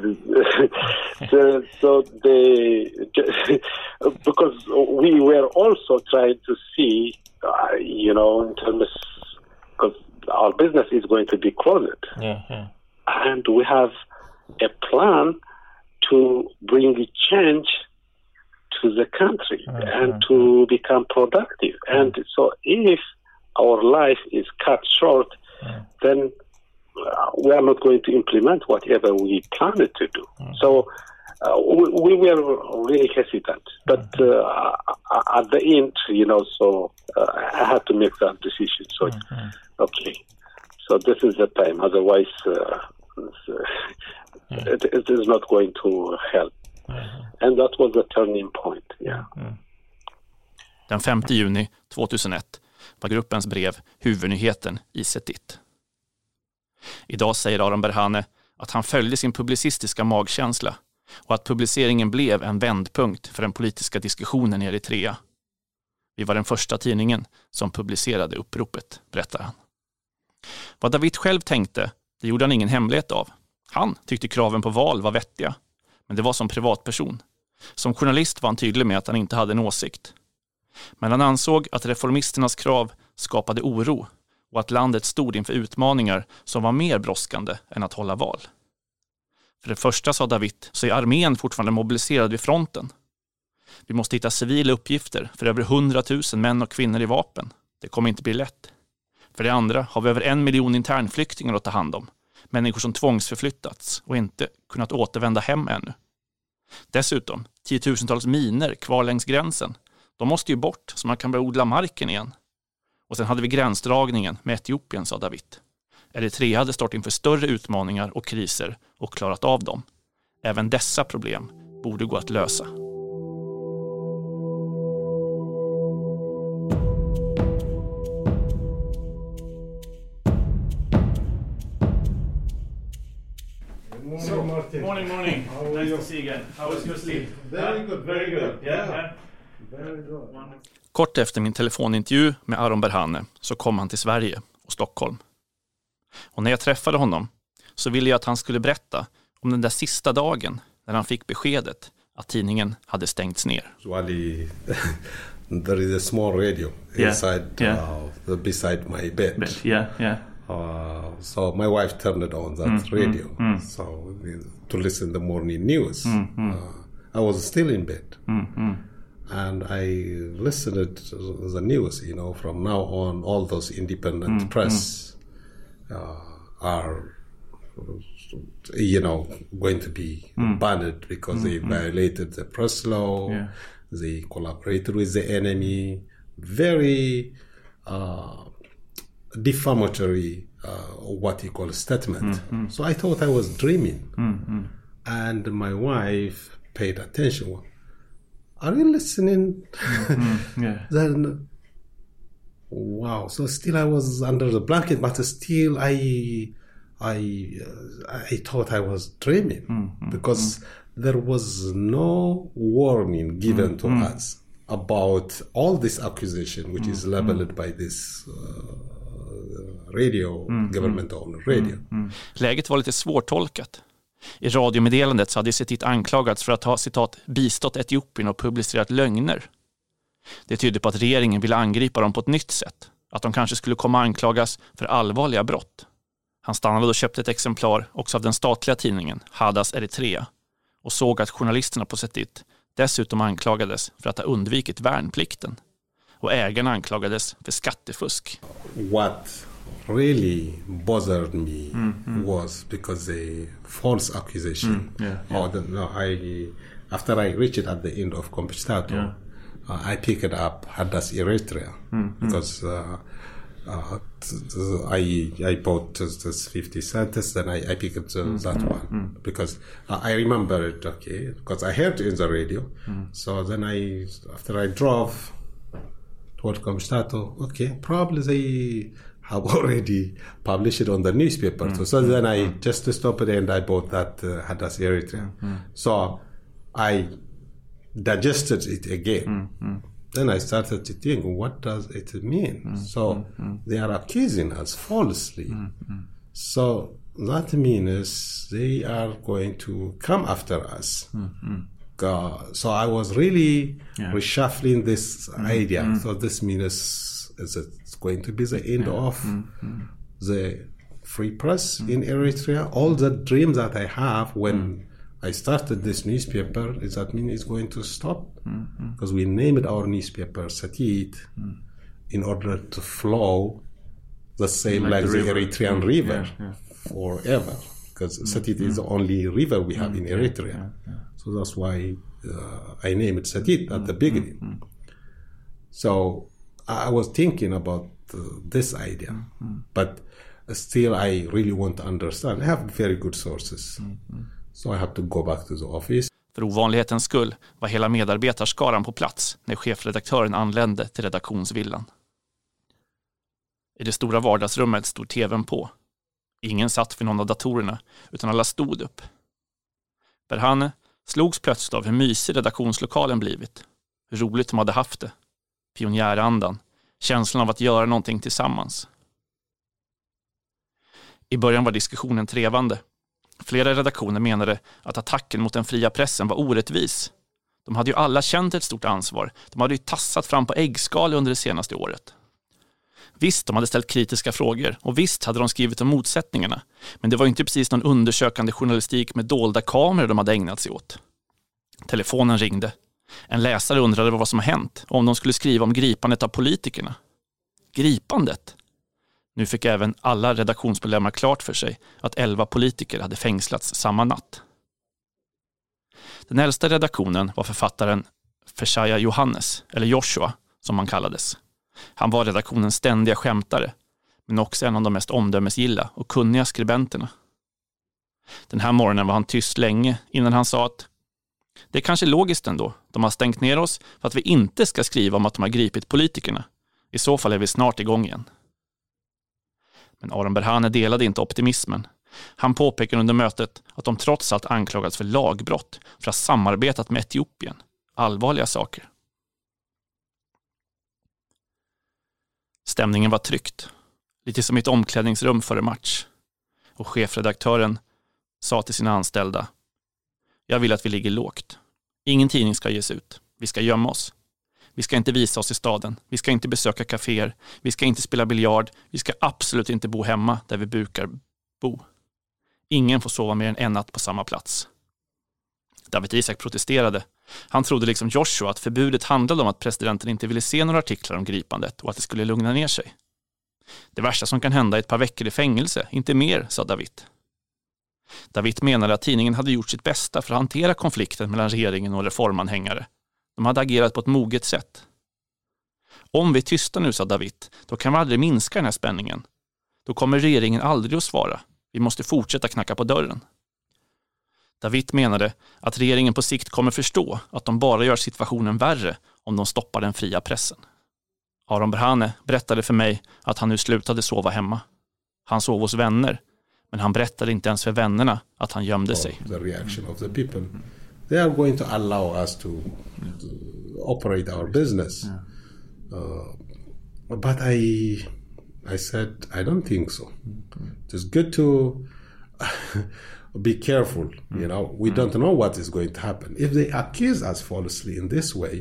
so, so they, because we were also trying to see, uh, you know, in terms, because our business is going to be closed. Yeah, yeah. And we have a plan to bring a change to the country mm-hmm. and to become productive. Mm-hmm. And so if our life is cut short, mm-hmm. then uh, we are not going to implement whatever we planned to do. Mm-hmm. So uh, we, we were really hesitant. But uh, at the end, you know, so uh, I had to make that decision. So, mm-hmm. okay, so this is the time. Otherwise, uh, it's, uh, mm-hmm. it, it is not going to help. Mm-hmm. And that was the turning point, yeah. Mm-hmm. Den femte juni tjugohundraett var gruppens brev huvudnyheten i Setit. Idag säger Aron Berhane att han följde sin publicistiska magkänsla och att publiceringen blev en vändpunkt för den politiska diskussionen i Eritrea. Vi var den första tidningen som publicerade uppropet, berättar han. Vad Dawit själv tänkte, det gjorde han ingen hemlighet av. Han tyckte kraven på val var vettiga, men det var som privatperson. Som journalist var han tydlig med att han inte hade en åsikt. Men han ansåg att reformisternas krav skapade oro och att landet stod inför utmaningar som var mer brådskande än att hålla val. För det första, sa Dawit, så är armén fortfarande mobiliserad vid fronten. Vi måste hitta civila uppgifter för över hundratusen män och kvinnor i vapen. Det kommer inte bli lätt. För det andra har vi över en miljon internflyktingar att ta hand om. Människor som tvångsförflyttats och inte kunnat återvända hem ännu. Dessutom, tiotusentals miner kvar längs gränsen. De måste ju bort så man kan börja odla marken igen. Och sen hade vi gränsdragningen med Etiopien, sa Dawit. Eritrea hade stått inför större utmaningar och kriser och klarat av dem. Även dessa problem borde gå att lösa. So, Martin. Morning, morning. Nice to see you again. How was your sleep? Very good, very good. Yeah, yeah. Very good. Kort efter min telefonintervju med Aron Berhane så kom han till Sverige och Stockholm. Och när jag träffade honom så ville jag att han skulle berätta om den där sista dagen när han fick beskedet att tidningen hade stängts ner. Usually there is a small radio yeah. inside Yeah. Uh, beside my bed. But, yeah, yeah. Uh, so my wife turned on that mm, radio mm, mm. so to listen the morning news. Mm, mm. Uh, I was still in bed. Mm, mm. and I listened to the news, you know, from now on, all those independent mm, press mm. Uh, are, you know, going to be mm. banned because mm, they mm. violated the press law, yeah. They collaborated with the enemy, very uh, defamatory, uh, what you call statement. Mm, mm. So I thought I was dreaming. Mm, mm. And my wife paid attention. Are you listening? Mm-hmm. Yeah. Then, wow. So still I was under the blanket, but still I, I, uh, I thought I was dreaming mm-hmm. because mm-hmm. there was no warning given mm-hmm. to us about all this accusation, which mm-hmm. is labeled by this uh, radio, mm-hmm. government-owned radio. Mm-hmm. Läget var lite svårtolkat. I radiomeddelandet så hade Setit anklagats för att ha, citat, bistått Etiopien och publicerat lögner. Det tydde på att regeringen ville angripa dem på ett nytt sätt. Att de kanske skulle komma anklagas för allvarliga brott. Han stannade och köpte ett exemplar också av den statliga tidningen Hadas Eritrea och såg att journalisterna på Setit dessutom anklagades för att ha undvikit värnplikten. Och ägarna anklagades för skattefusk. What really bothered me mm-hmm. was because the false accusation. Mm, yeah, yeah. Or the, no, I, after I reached at the end of Compestato, yeah. uh, I picked up Hadas Eritrea mm-hmm. because uh, uh, t- t- I I bought this fifty cents, then I, I picked uh, mm-hmm. that one mm-hmm. because uh, I remember it. Okay, because I heard it in the radio. Mm. So then I, after I drove toward Compestato, okay, probably they have already published it on the newspaper. Mm-hmm. So, so then I mm-hmm. just stopped and I bought that uh, Hadas Eritrea. Mm-hmm. So I digested it again. Mm-hmm. Then I started to think, what does it mean? Mm-hmm. So mm-hmm. they are accusing us falsely. Mm-hmm. So that means they are going to come after us. Mm-hmm. Uh, so I was really yeah. reshuffling this mm-hmm. idea. So this means is it going to be the end yeah. of mm-hmm. the free press mm-hmm. in Eritrea? All the dreams that I have when mm-hmm. I started this newspaper, is that mean it's going to stop? Because mm-hmm. we named our newspaper Setit mm-hmm. in order to flow the same like, like the, the Eritrean mm-hmm. river yeah, yeah. forever. Because mm-hmm. Setit is the only river we have mm-hmm. in Eritrea. Yeah, yeah, yeah. So that's why uh, I named it Setit mm-hmm. at the beginning. Mm-hmm. So I was thinking about uh, this idea, mm-hmm. but still I really want to understand. I have very good sources. Mm-hmm. So I have to go back to the office. För ovanlighetens skull var hela medarbetarskaran på plats när chefredaktören anlände till redaktionsvillan. I det stora vardagsrummet stod tvn på. Ingen satt vid någon av datorerna, utan alla stod upp. Berhane slogs plötsligt av hur mysig redaktionslokalen blivit. Hur roligt de hade haft det. Pionjärandan. Känslan av att göra någonting tillsammans. I början var diskussionen trevande. Flera redaktioner menade att attacken mot den fria pressen var orättvis. De hade ju alla känt ett stort ansvar. De hade ju tassat fram på äggskal under det senaste året. Visst, de hade ställt kritiska frågor och visst hade de skrivit om motsättningarna. Men det var inte precis någon undersökande journalistik med dolda kameror de hade ägnat sig åt. Telefonen ringde. En läsare undrade vad som har hänt och om de skulle skriva om gripandet av politikerna. Gripandet? Nu fick även alla redaktionsmedlemmar klart för sig att elva politiker hade fängslats samma natt. Den äldsta redaktionen var författaren Feshaya Johannes, eller Joshua som han kallades. Han var redaktionens ständiga skämtare, men också en av de mest omdömesgilla och kunniga skribenterna. Den här morgonen var han tyst länge innan han sa att det är kanske logiskt ändå. De har stängt ner oss för att vi inte ska skriva om att de har gripit politikerna. I så fall är vi snart igång igen. Men Aron Berhane delade inte optimismen. Han påpekade under mötet att de trots allt anklagats för lagbrott för att ha samarbetat med Etiopien. Allvarliga saker. Stämningen var tryckt. Lite som i ett omklädningsrum före match. Och chefredaktören sa till sina anställda: jag vill att vi ligger lågt. Ingen tidning ska ges ut. Vi ska gömma oss. Vi ska inte visa oss i staden. Vi ska inte besöka kaféer. Vi ska inte spela biljard. Vi ska absolut inte bo hemma där vi brukar bo. Ingen får sova mer än en natt på samma plats. David Isak protesterade, Han trodde liksom Joshua att förbudet handlade om att presidenten inte ville se några artiklar om gripandet och att det skulle lugna ner sig. Det värsta som kan hända är ett par veckor i fängelse, inte mer, sa David. David menade att tidningen hade gjort sitt bästa för att hantera konflikten mellan regeringen och reformanhängare. De hade agerat på ett moget sätt. Om vi tystar nu, sa David, då kan vi aldrig minska den här spänningen. Då kommer regeringen aldrig att svara. Vi måste fortsätta knacka på dörren. David menade att regeringen på sikt kommer förstå att de bara gör situationen värre om de stoppar den fria pressen. Aron Berhane berättade för mig att han nu slutade sova hemma. Han sov hos vänner, men han berättade inte ens för vännerna att han gömde sig. The reaction of the people. They are going to allow us to, to operate our business. Uh, but I I said I don't think so. It's good to be careful, you know. We don't know what is going to happen. If they accuse us falsely in this way,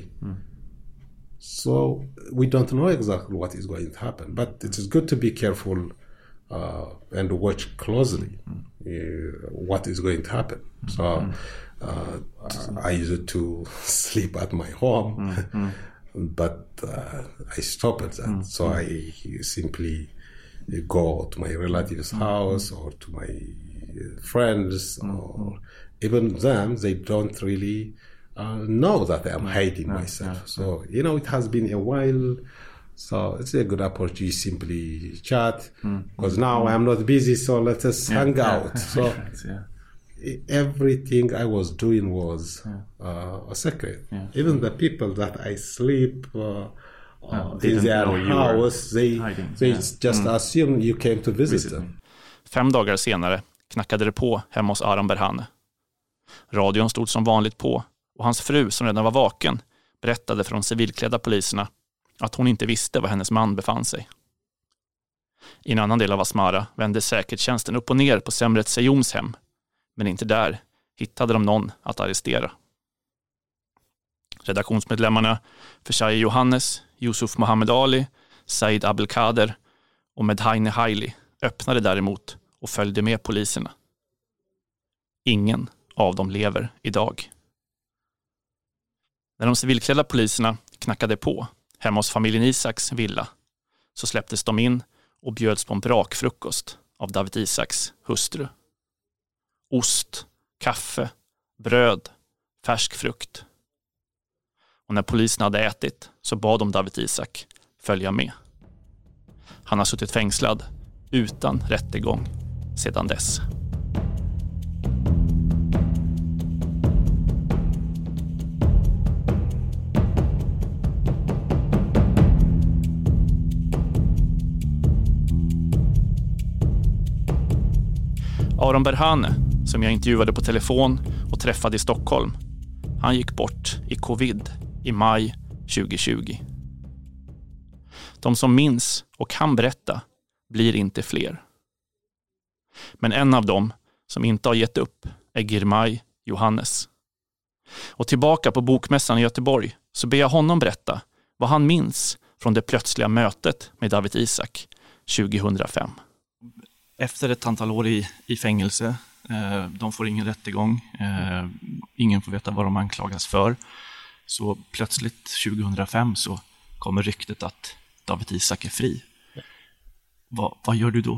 so we don't know exactly what is going to happen. But it is good to be careful uh, and watch closely uh, what is going to happen. So uh, I used to sleep at my home, but uh, I stopped that. So I simply go to my relative's house or to my friends, or even them, they don't really uh, know that I'm hiding myself. So, you know, it has been a while, so it's a good opportunity to simply chat, because now I'm not busy, so let us hang out. So everything I was doing was uh, a secret. Even the people that I sleep uh, uh, in their house, they, they just assume you came to visit them. Fem dagar senare knackade det på hemma hos Aron Berhane. Radion stod som vanligt på och hans fru, som redan var vaken, berättade för de civilklädda poliserna att hon inte visste var hennes man befann sig. I en annan del av Asmara vände säkerhetstjänsten upp och ner på Semret Seyoums hem, men inte där hittade de någon att arrestera. Redaktionsmedlemmarna Fershaye Johannes, Yusuf Mohammed Ali, Said Abelkader och Medhaine Haili öppnade däremot och följde med poliserna. Ingen av dem lever idag. När de civilklädda poliserna knackade på hemma hos familjen Isaks villa så släpptes de in och bjöds på en brakfrukost av David Isaks hustru. Ost, kaffe, bröd, färsk frukt. Och när polisen hade ätit så bad de David Isak följa med. Han har suttit fängslad utan rättegång sedan dess. Aron Berhane, som jag intervjuade på telefon och träffade i Stockholm, han gick bort i covid i maj tjugohundratjugo. De som minns och kan berätta blir inte fler. Men en av dem som inte har gett upp är Girmay Johannes. Och tillbaka på bokmässan i Göteborg så ber jag honom berätta vad han minns från det plötsliga mötet med David Isak tjugohundrafem. Efter ett antal år i, i fängelse, eh, de får ingen rättegång, eh, ingen får veta vad de anklagas för. Så plötsligt tjugohundrafem så kommer ryktet att David Isak är fri. Va, vad gör du då?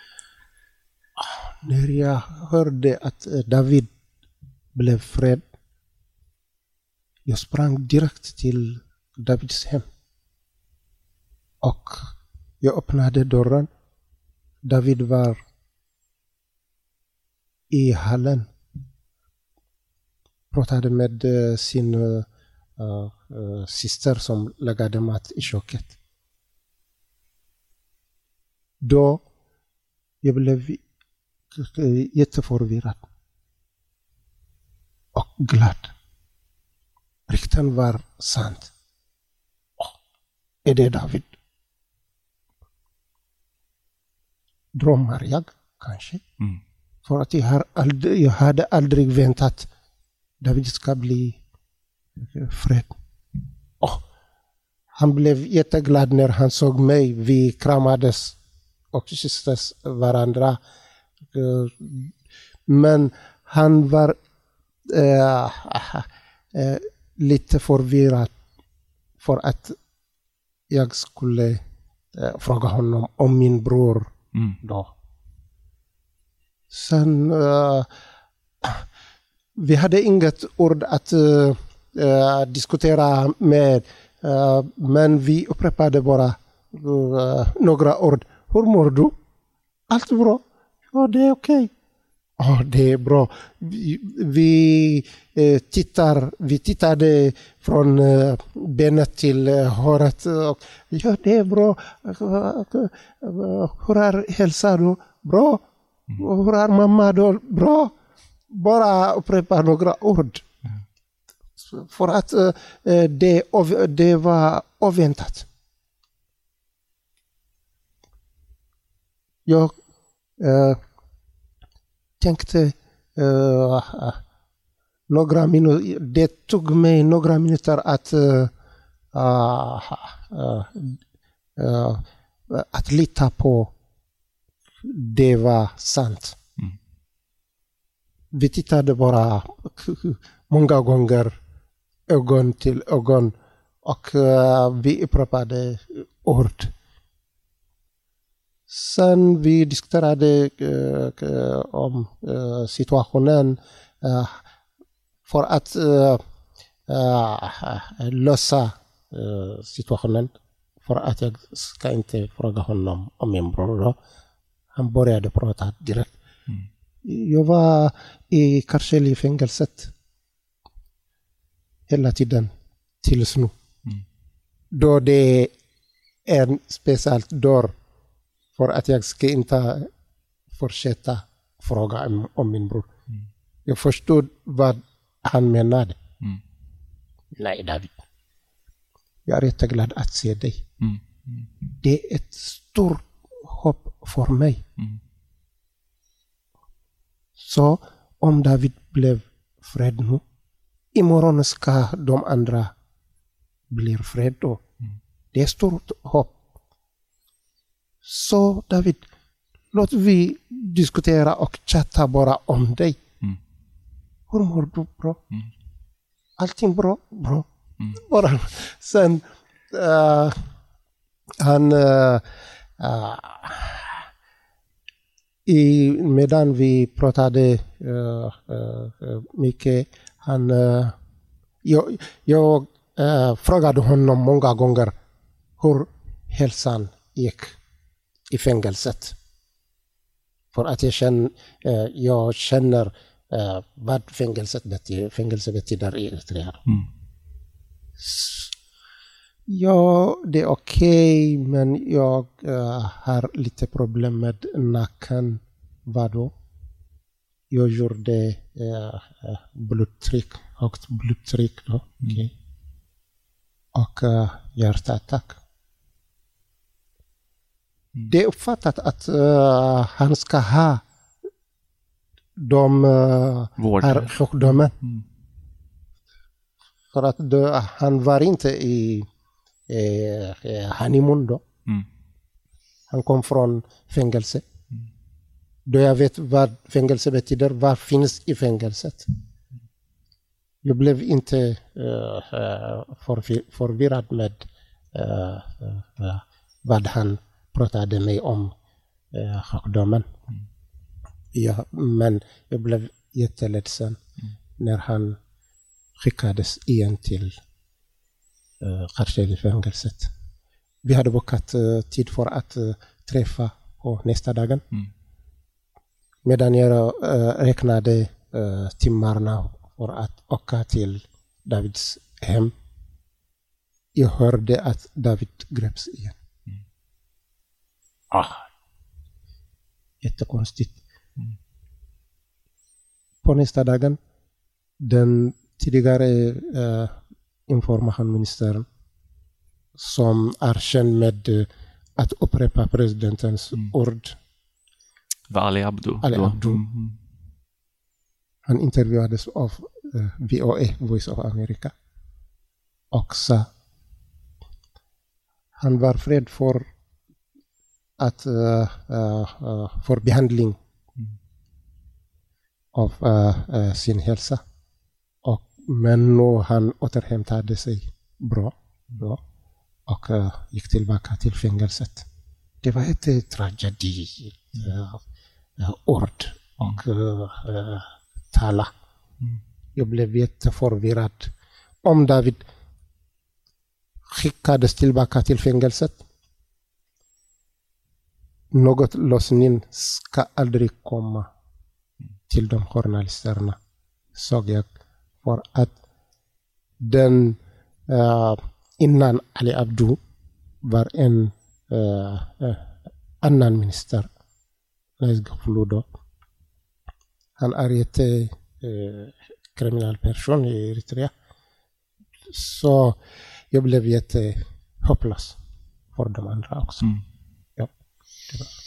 När jag hörde att David blev fred, jag sprang direkt till Davids hem. Och jag öppnade dörren. David var i hallen. Pratade med sin uh, uh, syster som lagade mat i köket. Då jag blev jätteförvirrad och glad. Rykten var sant. Oh, är det David? Drömmar jag kanske? Mm. För att jag, har aldrig, jag hade aldrig väntat David ska bli fred. Oh, han blev jätteglad när han såg mig. Vi kramades och kysstes varandra. Men han var äh, äh, lite förvirrad för att jag skulle uh, fråga honom om min bror mm. då. Sen uh, vi hade inget ord att uh, uh, diskutera med, uh, men vi upprepade bara uh, några ord. Hur mår du? Allt bra? Ja, det är okej. Okay. Ja, det är bra. Vi, vi eh, tittar, vi tittade från eh, benet till eh, håret. Och, ja, det är bra. Hur är hälsan då? Bra. Hur är mamma då? Bra. Bara upprepa några ord. Mm. För att eh, det, det var oväntat. Jag eh, tänkte uh, några minuter, det tog mig några minuter att uh, uh, uh, uh, att lita på det var sant. Mm. Vi tittade bara många gånger ögon till ögon och uh, vi upprepade ord. Sen vi diskuterade uh, om uh, situationen uh, för att uh, uh, lösa uh, situationen. För att jag ska inte fråga honom om min bror. Han började prata direkt. Mm. Jag var i Karsheli fängelset hela tiden tills nu. Mm. Då det är en speciellt dörr. För att jag ska inte fortsätta fråga om, om min bror. Mm. Jag förstod vad han menade. Mm. Nej, David. Jag är jätteglad att se dig. Mm. Mm. Det är ett stort hopp för mig. Mm. Så om David blev fred nu, imorgon ska de andra bli fred då. Mm. Det är stort hopp. Så David, låt vi diskutera och chatta bara om dig. Mm. Hur mår du? Bra? Mm. Allting bra? Bra. Mm. Bara. Sen uh, han uh, uh, i, medan vi pratade uh, uh, mycket, han uh, jag, jag uh, frågade honom många gånger hur hälsan gick i fängelset. För att jag känner, uh, jag känner uh, vad fängelset betyder, fängelse betyder i Eritrea. Mm. Ja, det är okej, okay, men jag uh, har lite problem med nacken. Vadå? Jag gjorde uh, uh, blodtryck, högt blodtryck då. Mm. Okay. Och uh, hjärtattack. Mm. Det är uppfattat att uh, han ska ha de uh, här sjukdomen. Mm. För att då, han var inte i eh, honeymoon då. Mm. Han kom från fängelse. Mm. Då jag vet vad fängelse betyder, vad finns i fängelset. Jag blev inte uh, för, förvirrad med uh, uh, vad han pratade med om uh, sjukdomen. Mm. Ja, men jag blev jätteledsen mm. när han skickades igen till uh, Karsheli-fängelset. Vi hade bokat uh, tid för att uh, träffa på nästa dagen. Mm. Medan jag uh, räknade uh, timmarna för att åka till Davids hem, jag hörde att David greps igen. Mm. Ah, jättekonstigt. Mm. På nästa dagen, den tidigare uh, informationsministern som är känd med uh, att upprepa presidentens mm. ord. Var Ali Abdo. Ali Abdo. Mm. Han intervjuades av uh, V O A, Voice of America. Och sa han var fred för att uh, uh, uh, för behandling mm. av uh, uh, sin hälsa. Och Men nu han återhämtade sig bra, bra och uh, gick tillbaka till fängelset. Det var ett uh, tragedi, uh, uh, ord och uh, uh, tala. Mm. Jag blev jätteförvirrad. Om David skickades tillbaka till fängelset, något lösning ska aldrig komma till de journalisterna, såg jag. För att den uh, innan Ali Abdo var en uh, uh, annan minister, Fludo. Han är ett uh, kriminell person i Eritrea. Så jag blev jättehopplös för de andra också. Mm. Ja, det var.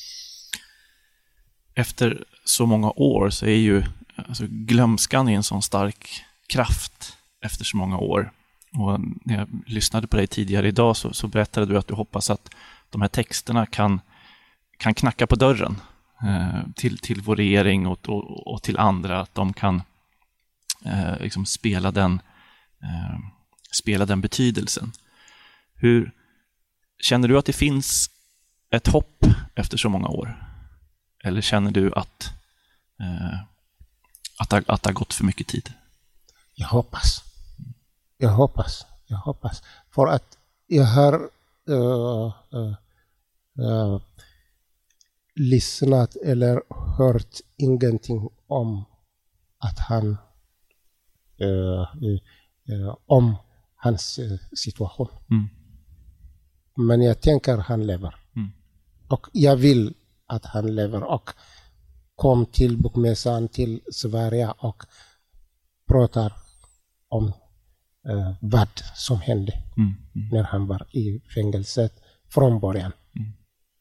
Efter så många år så är ju alltså, glömskan en sån stark kraft efter så många år. Och när jag lyssnade på dig tidigare idag så, så berättade du att du hoppas att de här texterna kan, kan knacka på dörren eh, till, till vår regering och, och, och till andra, att de kan eh, liksom spela den eh, spela den betydelsen. Hur känner du att det finns ett hopp efter så många år? Eller känner du att, eh, att, det, att det har gått för mycket tid? Jag hoppas. Jag hoppas. Jag hoppas. För att jag har uh, uh, uh, lyssnat eller hört ingenting om att han uh, uh, uh, om hans uh, situation. Mm. Men jag tänker han lever. Mm. Och jag vill att han lever och kom till bokmässan till Sverige och pratar om uh, vad som hände mm. Mm. när han var i fängelset från början. Mm.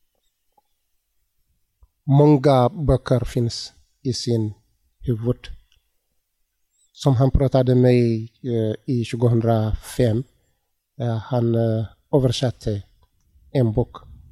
Många böcker finns i sin huvud. Som han pratade med uh, i tjugohundrafem. Uh, han uh, översatte en bok.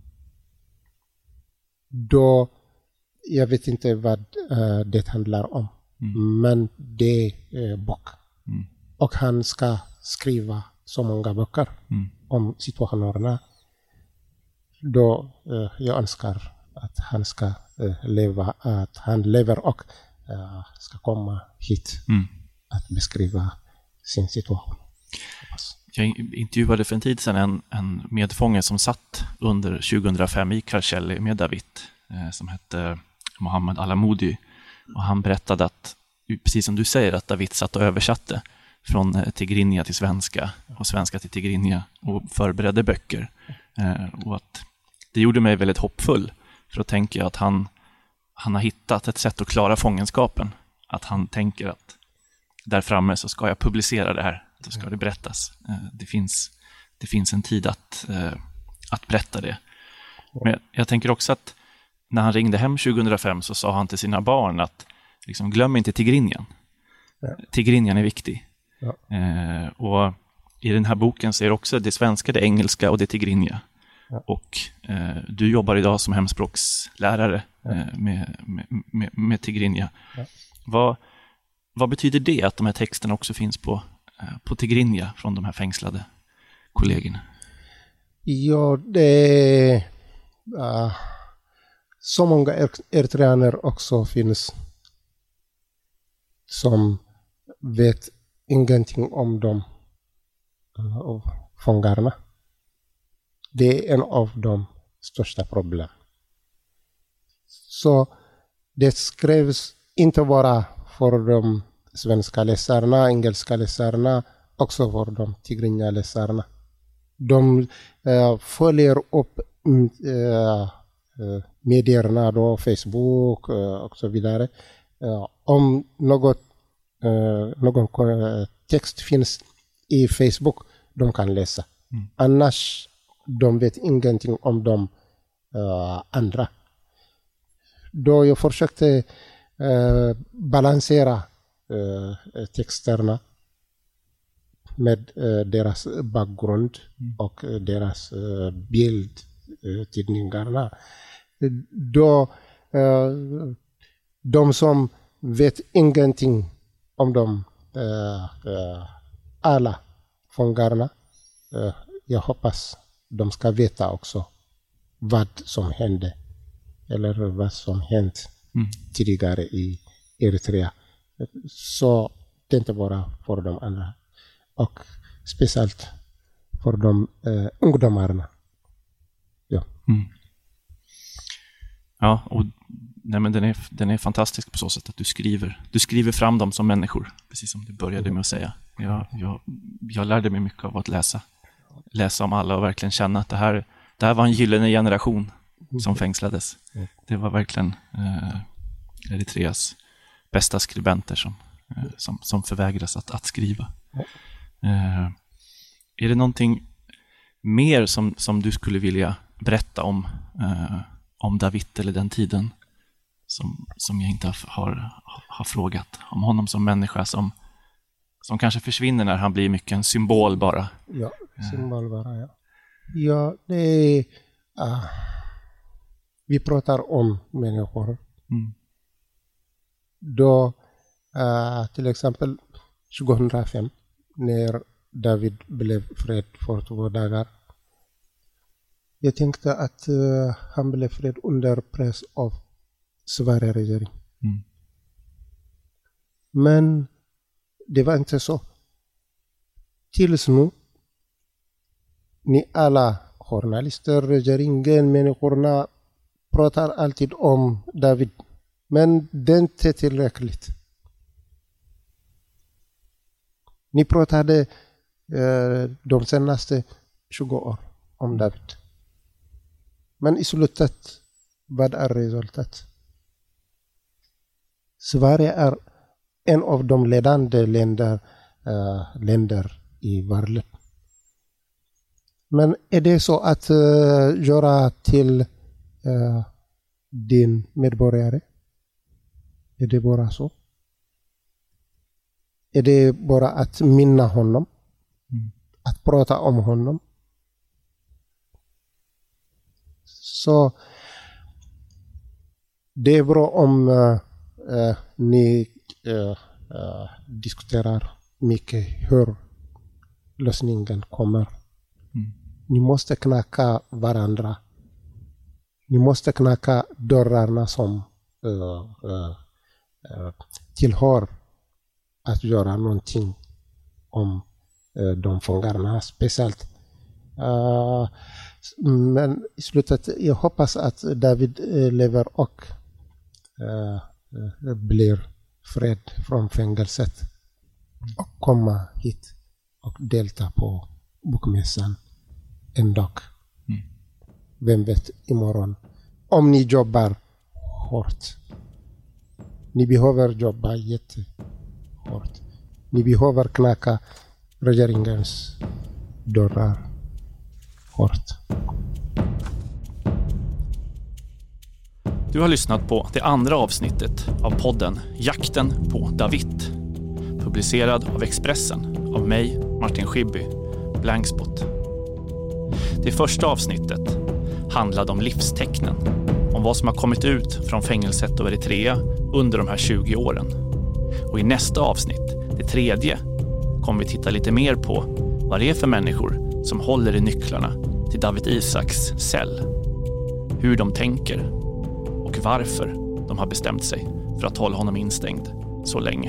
Då, jag vet inte vad uh, det handlar om. Mm. Men det är uh, bok. Mm. Och han ska skriva så många böcker mm. om situationerna. Då uh, jag önskar att han ska uh, leva, att han lever och uh, ska komma hit mm. att beskriva sin situation. Jag intervjuade för en tid sedan en, en medfånge som satt under tjugohundrafem i Kallshäll med David eh, som hette Mohammed Alamoudi. Och han berättade att, precis som du säger, att David satt och översatte från eh, tigrinja till svenska och svenska till tigrinja och förberedde böcker. Eh, och att det gjorde mig väldigt hoppfull, för då tänker jag att han, han har hittat ett sätt att klara fångenskapen. Att han tänker att där framme så ska jag publicera det här. Då ska det berättas. Det finns, det finns en tid att, att berätta det. Men jag tänker också att när han ringde hem tjugohundrafem så sa han till sina barn att liksom, glöm inte tigrinjan. Ja. Tigrinjan är viktig. Ja. Eh, och i den här boken så är det också det svenska, det engelska och det tigrinja. Ja. Och eh, du jobbar idag som hemspråkslärare ja. eh, med, med, med, med tigrinja. Ja. Vad, vad betyder det att de här texterna också finns på på tigrinja från de här fängslade kollegorna? Ja, det är uh, så många er- eritreaner också finns som vet ingenting om de uh, fångarna. Det är en av de största problemen. Så det skrevs inte bara för de svenska läsarna, engelska läsarna, också för de tigrinja läsarna. De uh, följer upp uh, uh, medierna då, Facebook uh, och så vidare. Uh, om något, uh, någon text finns i Facebook, de kan läsa. Mm. Annars de vet ingenting om de uh, andra. Då jag försökte uh, balansera Uh, texterna med uh, deras bakgrund mm. och uh, deras uh, bild uh, tidningarna. Då uh, de som vet ingenting om de uh, uh, alla fångarna, uh, jag hoppas de ska veta också vad som hände eller vad som hänt mm. tidigare i Eritrea. Så det är inte bara för de andra och speciellt för de uh, ungdomarna. Ja. Mm. Ja, och nej, men den är, den är fantastisk på så sätt att du skriver, du skriver fram dem som människor, precis som du började med att säga. Jag, jag, jag lärde mig mycket av att läsa, läsa om alla och verkligen känna att det här, det här var en gyllene generation som fängslades. Det var verkligen eh, Eritreas bästa skribenter som, eh, som, som förvägras att, att skriva. Eh, är det någonting mer som, som du skulle vilja berätta om eh, om David eller den tiden som, som jag inte har, har frågat om honom som människa som, som kanske försvinner när han blir mycket en symbol bara? Ja, symbol bara, ja. Ja, det är, uh, vi pratar om människor. Mm. Då, uh, till exempel tjugohundrafem, när David blev fred för två dagar, jag tänkte att uh, han blev fred under press av Sverige regering. Mm. Men det var inte så. Tills nu, ni alla journalister, regeringen, människorna pratar alltid om David. Men det är inte tillräckligt. Ni pratade uh, de senaste tjugo år om David. Men i slutet, vad är resultatet? Sverige är en av de ledande länder, uh, länder i världen. Men är det så att uh, göra till uh, din medborgare? Är det bara så? Är det bara att minna honom? Mm. Att prata om honom? Så det är bra om uh, uh, ni uh, uh, diskuterar mycket hur lösningen kommer. Mm. Ni måste knacka varandra. Ni måste knacka dörrarna som uh, uh, uh, tillhör att göra någonting om uh, de fångarna speciellt. Uh, Men i slutet, jag hoppas att David äh, lever och äh, blir fred från fängelset och komma hit och delta på bokmässan en dag. Mm. Vem vet imorgon. Om ni jobbar hårt. Ni behöver jobba jättehårt. Ni behöver knacka regeringens dörrar hårt. Du har lyssnat på det andra avsnittet av podden Jakten på David, publicerad av Expressen av mig, Martin Schibbye, Blankspot. Det första avsnittet handlade om livstecknen, om vad som har kommit ut från fängelset och Eritrea under de här tjugo åren. Och i nästa avsnitt, det tredje, kommer vi titta lite mer på vad det är för människor som håller i nycklarna till Dawit Isaaks cell. Hur de tänker och varför de har bestämt sig för att hålla honom instängd så länge.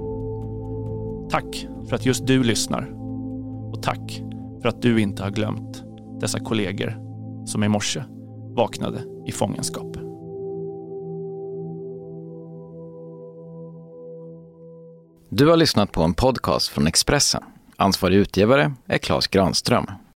Tack för att just du lyssnar. Och tack för att du inte har glömt dessa kollegor som i morse vaknade i fångenskap. Du har lyssnat på en podcast från Expressen. Ansvarig utgivare är Claes Granström.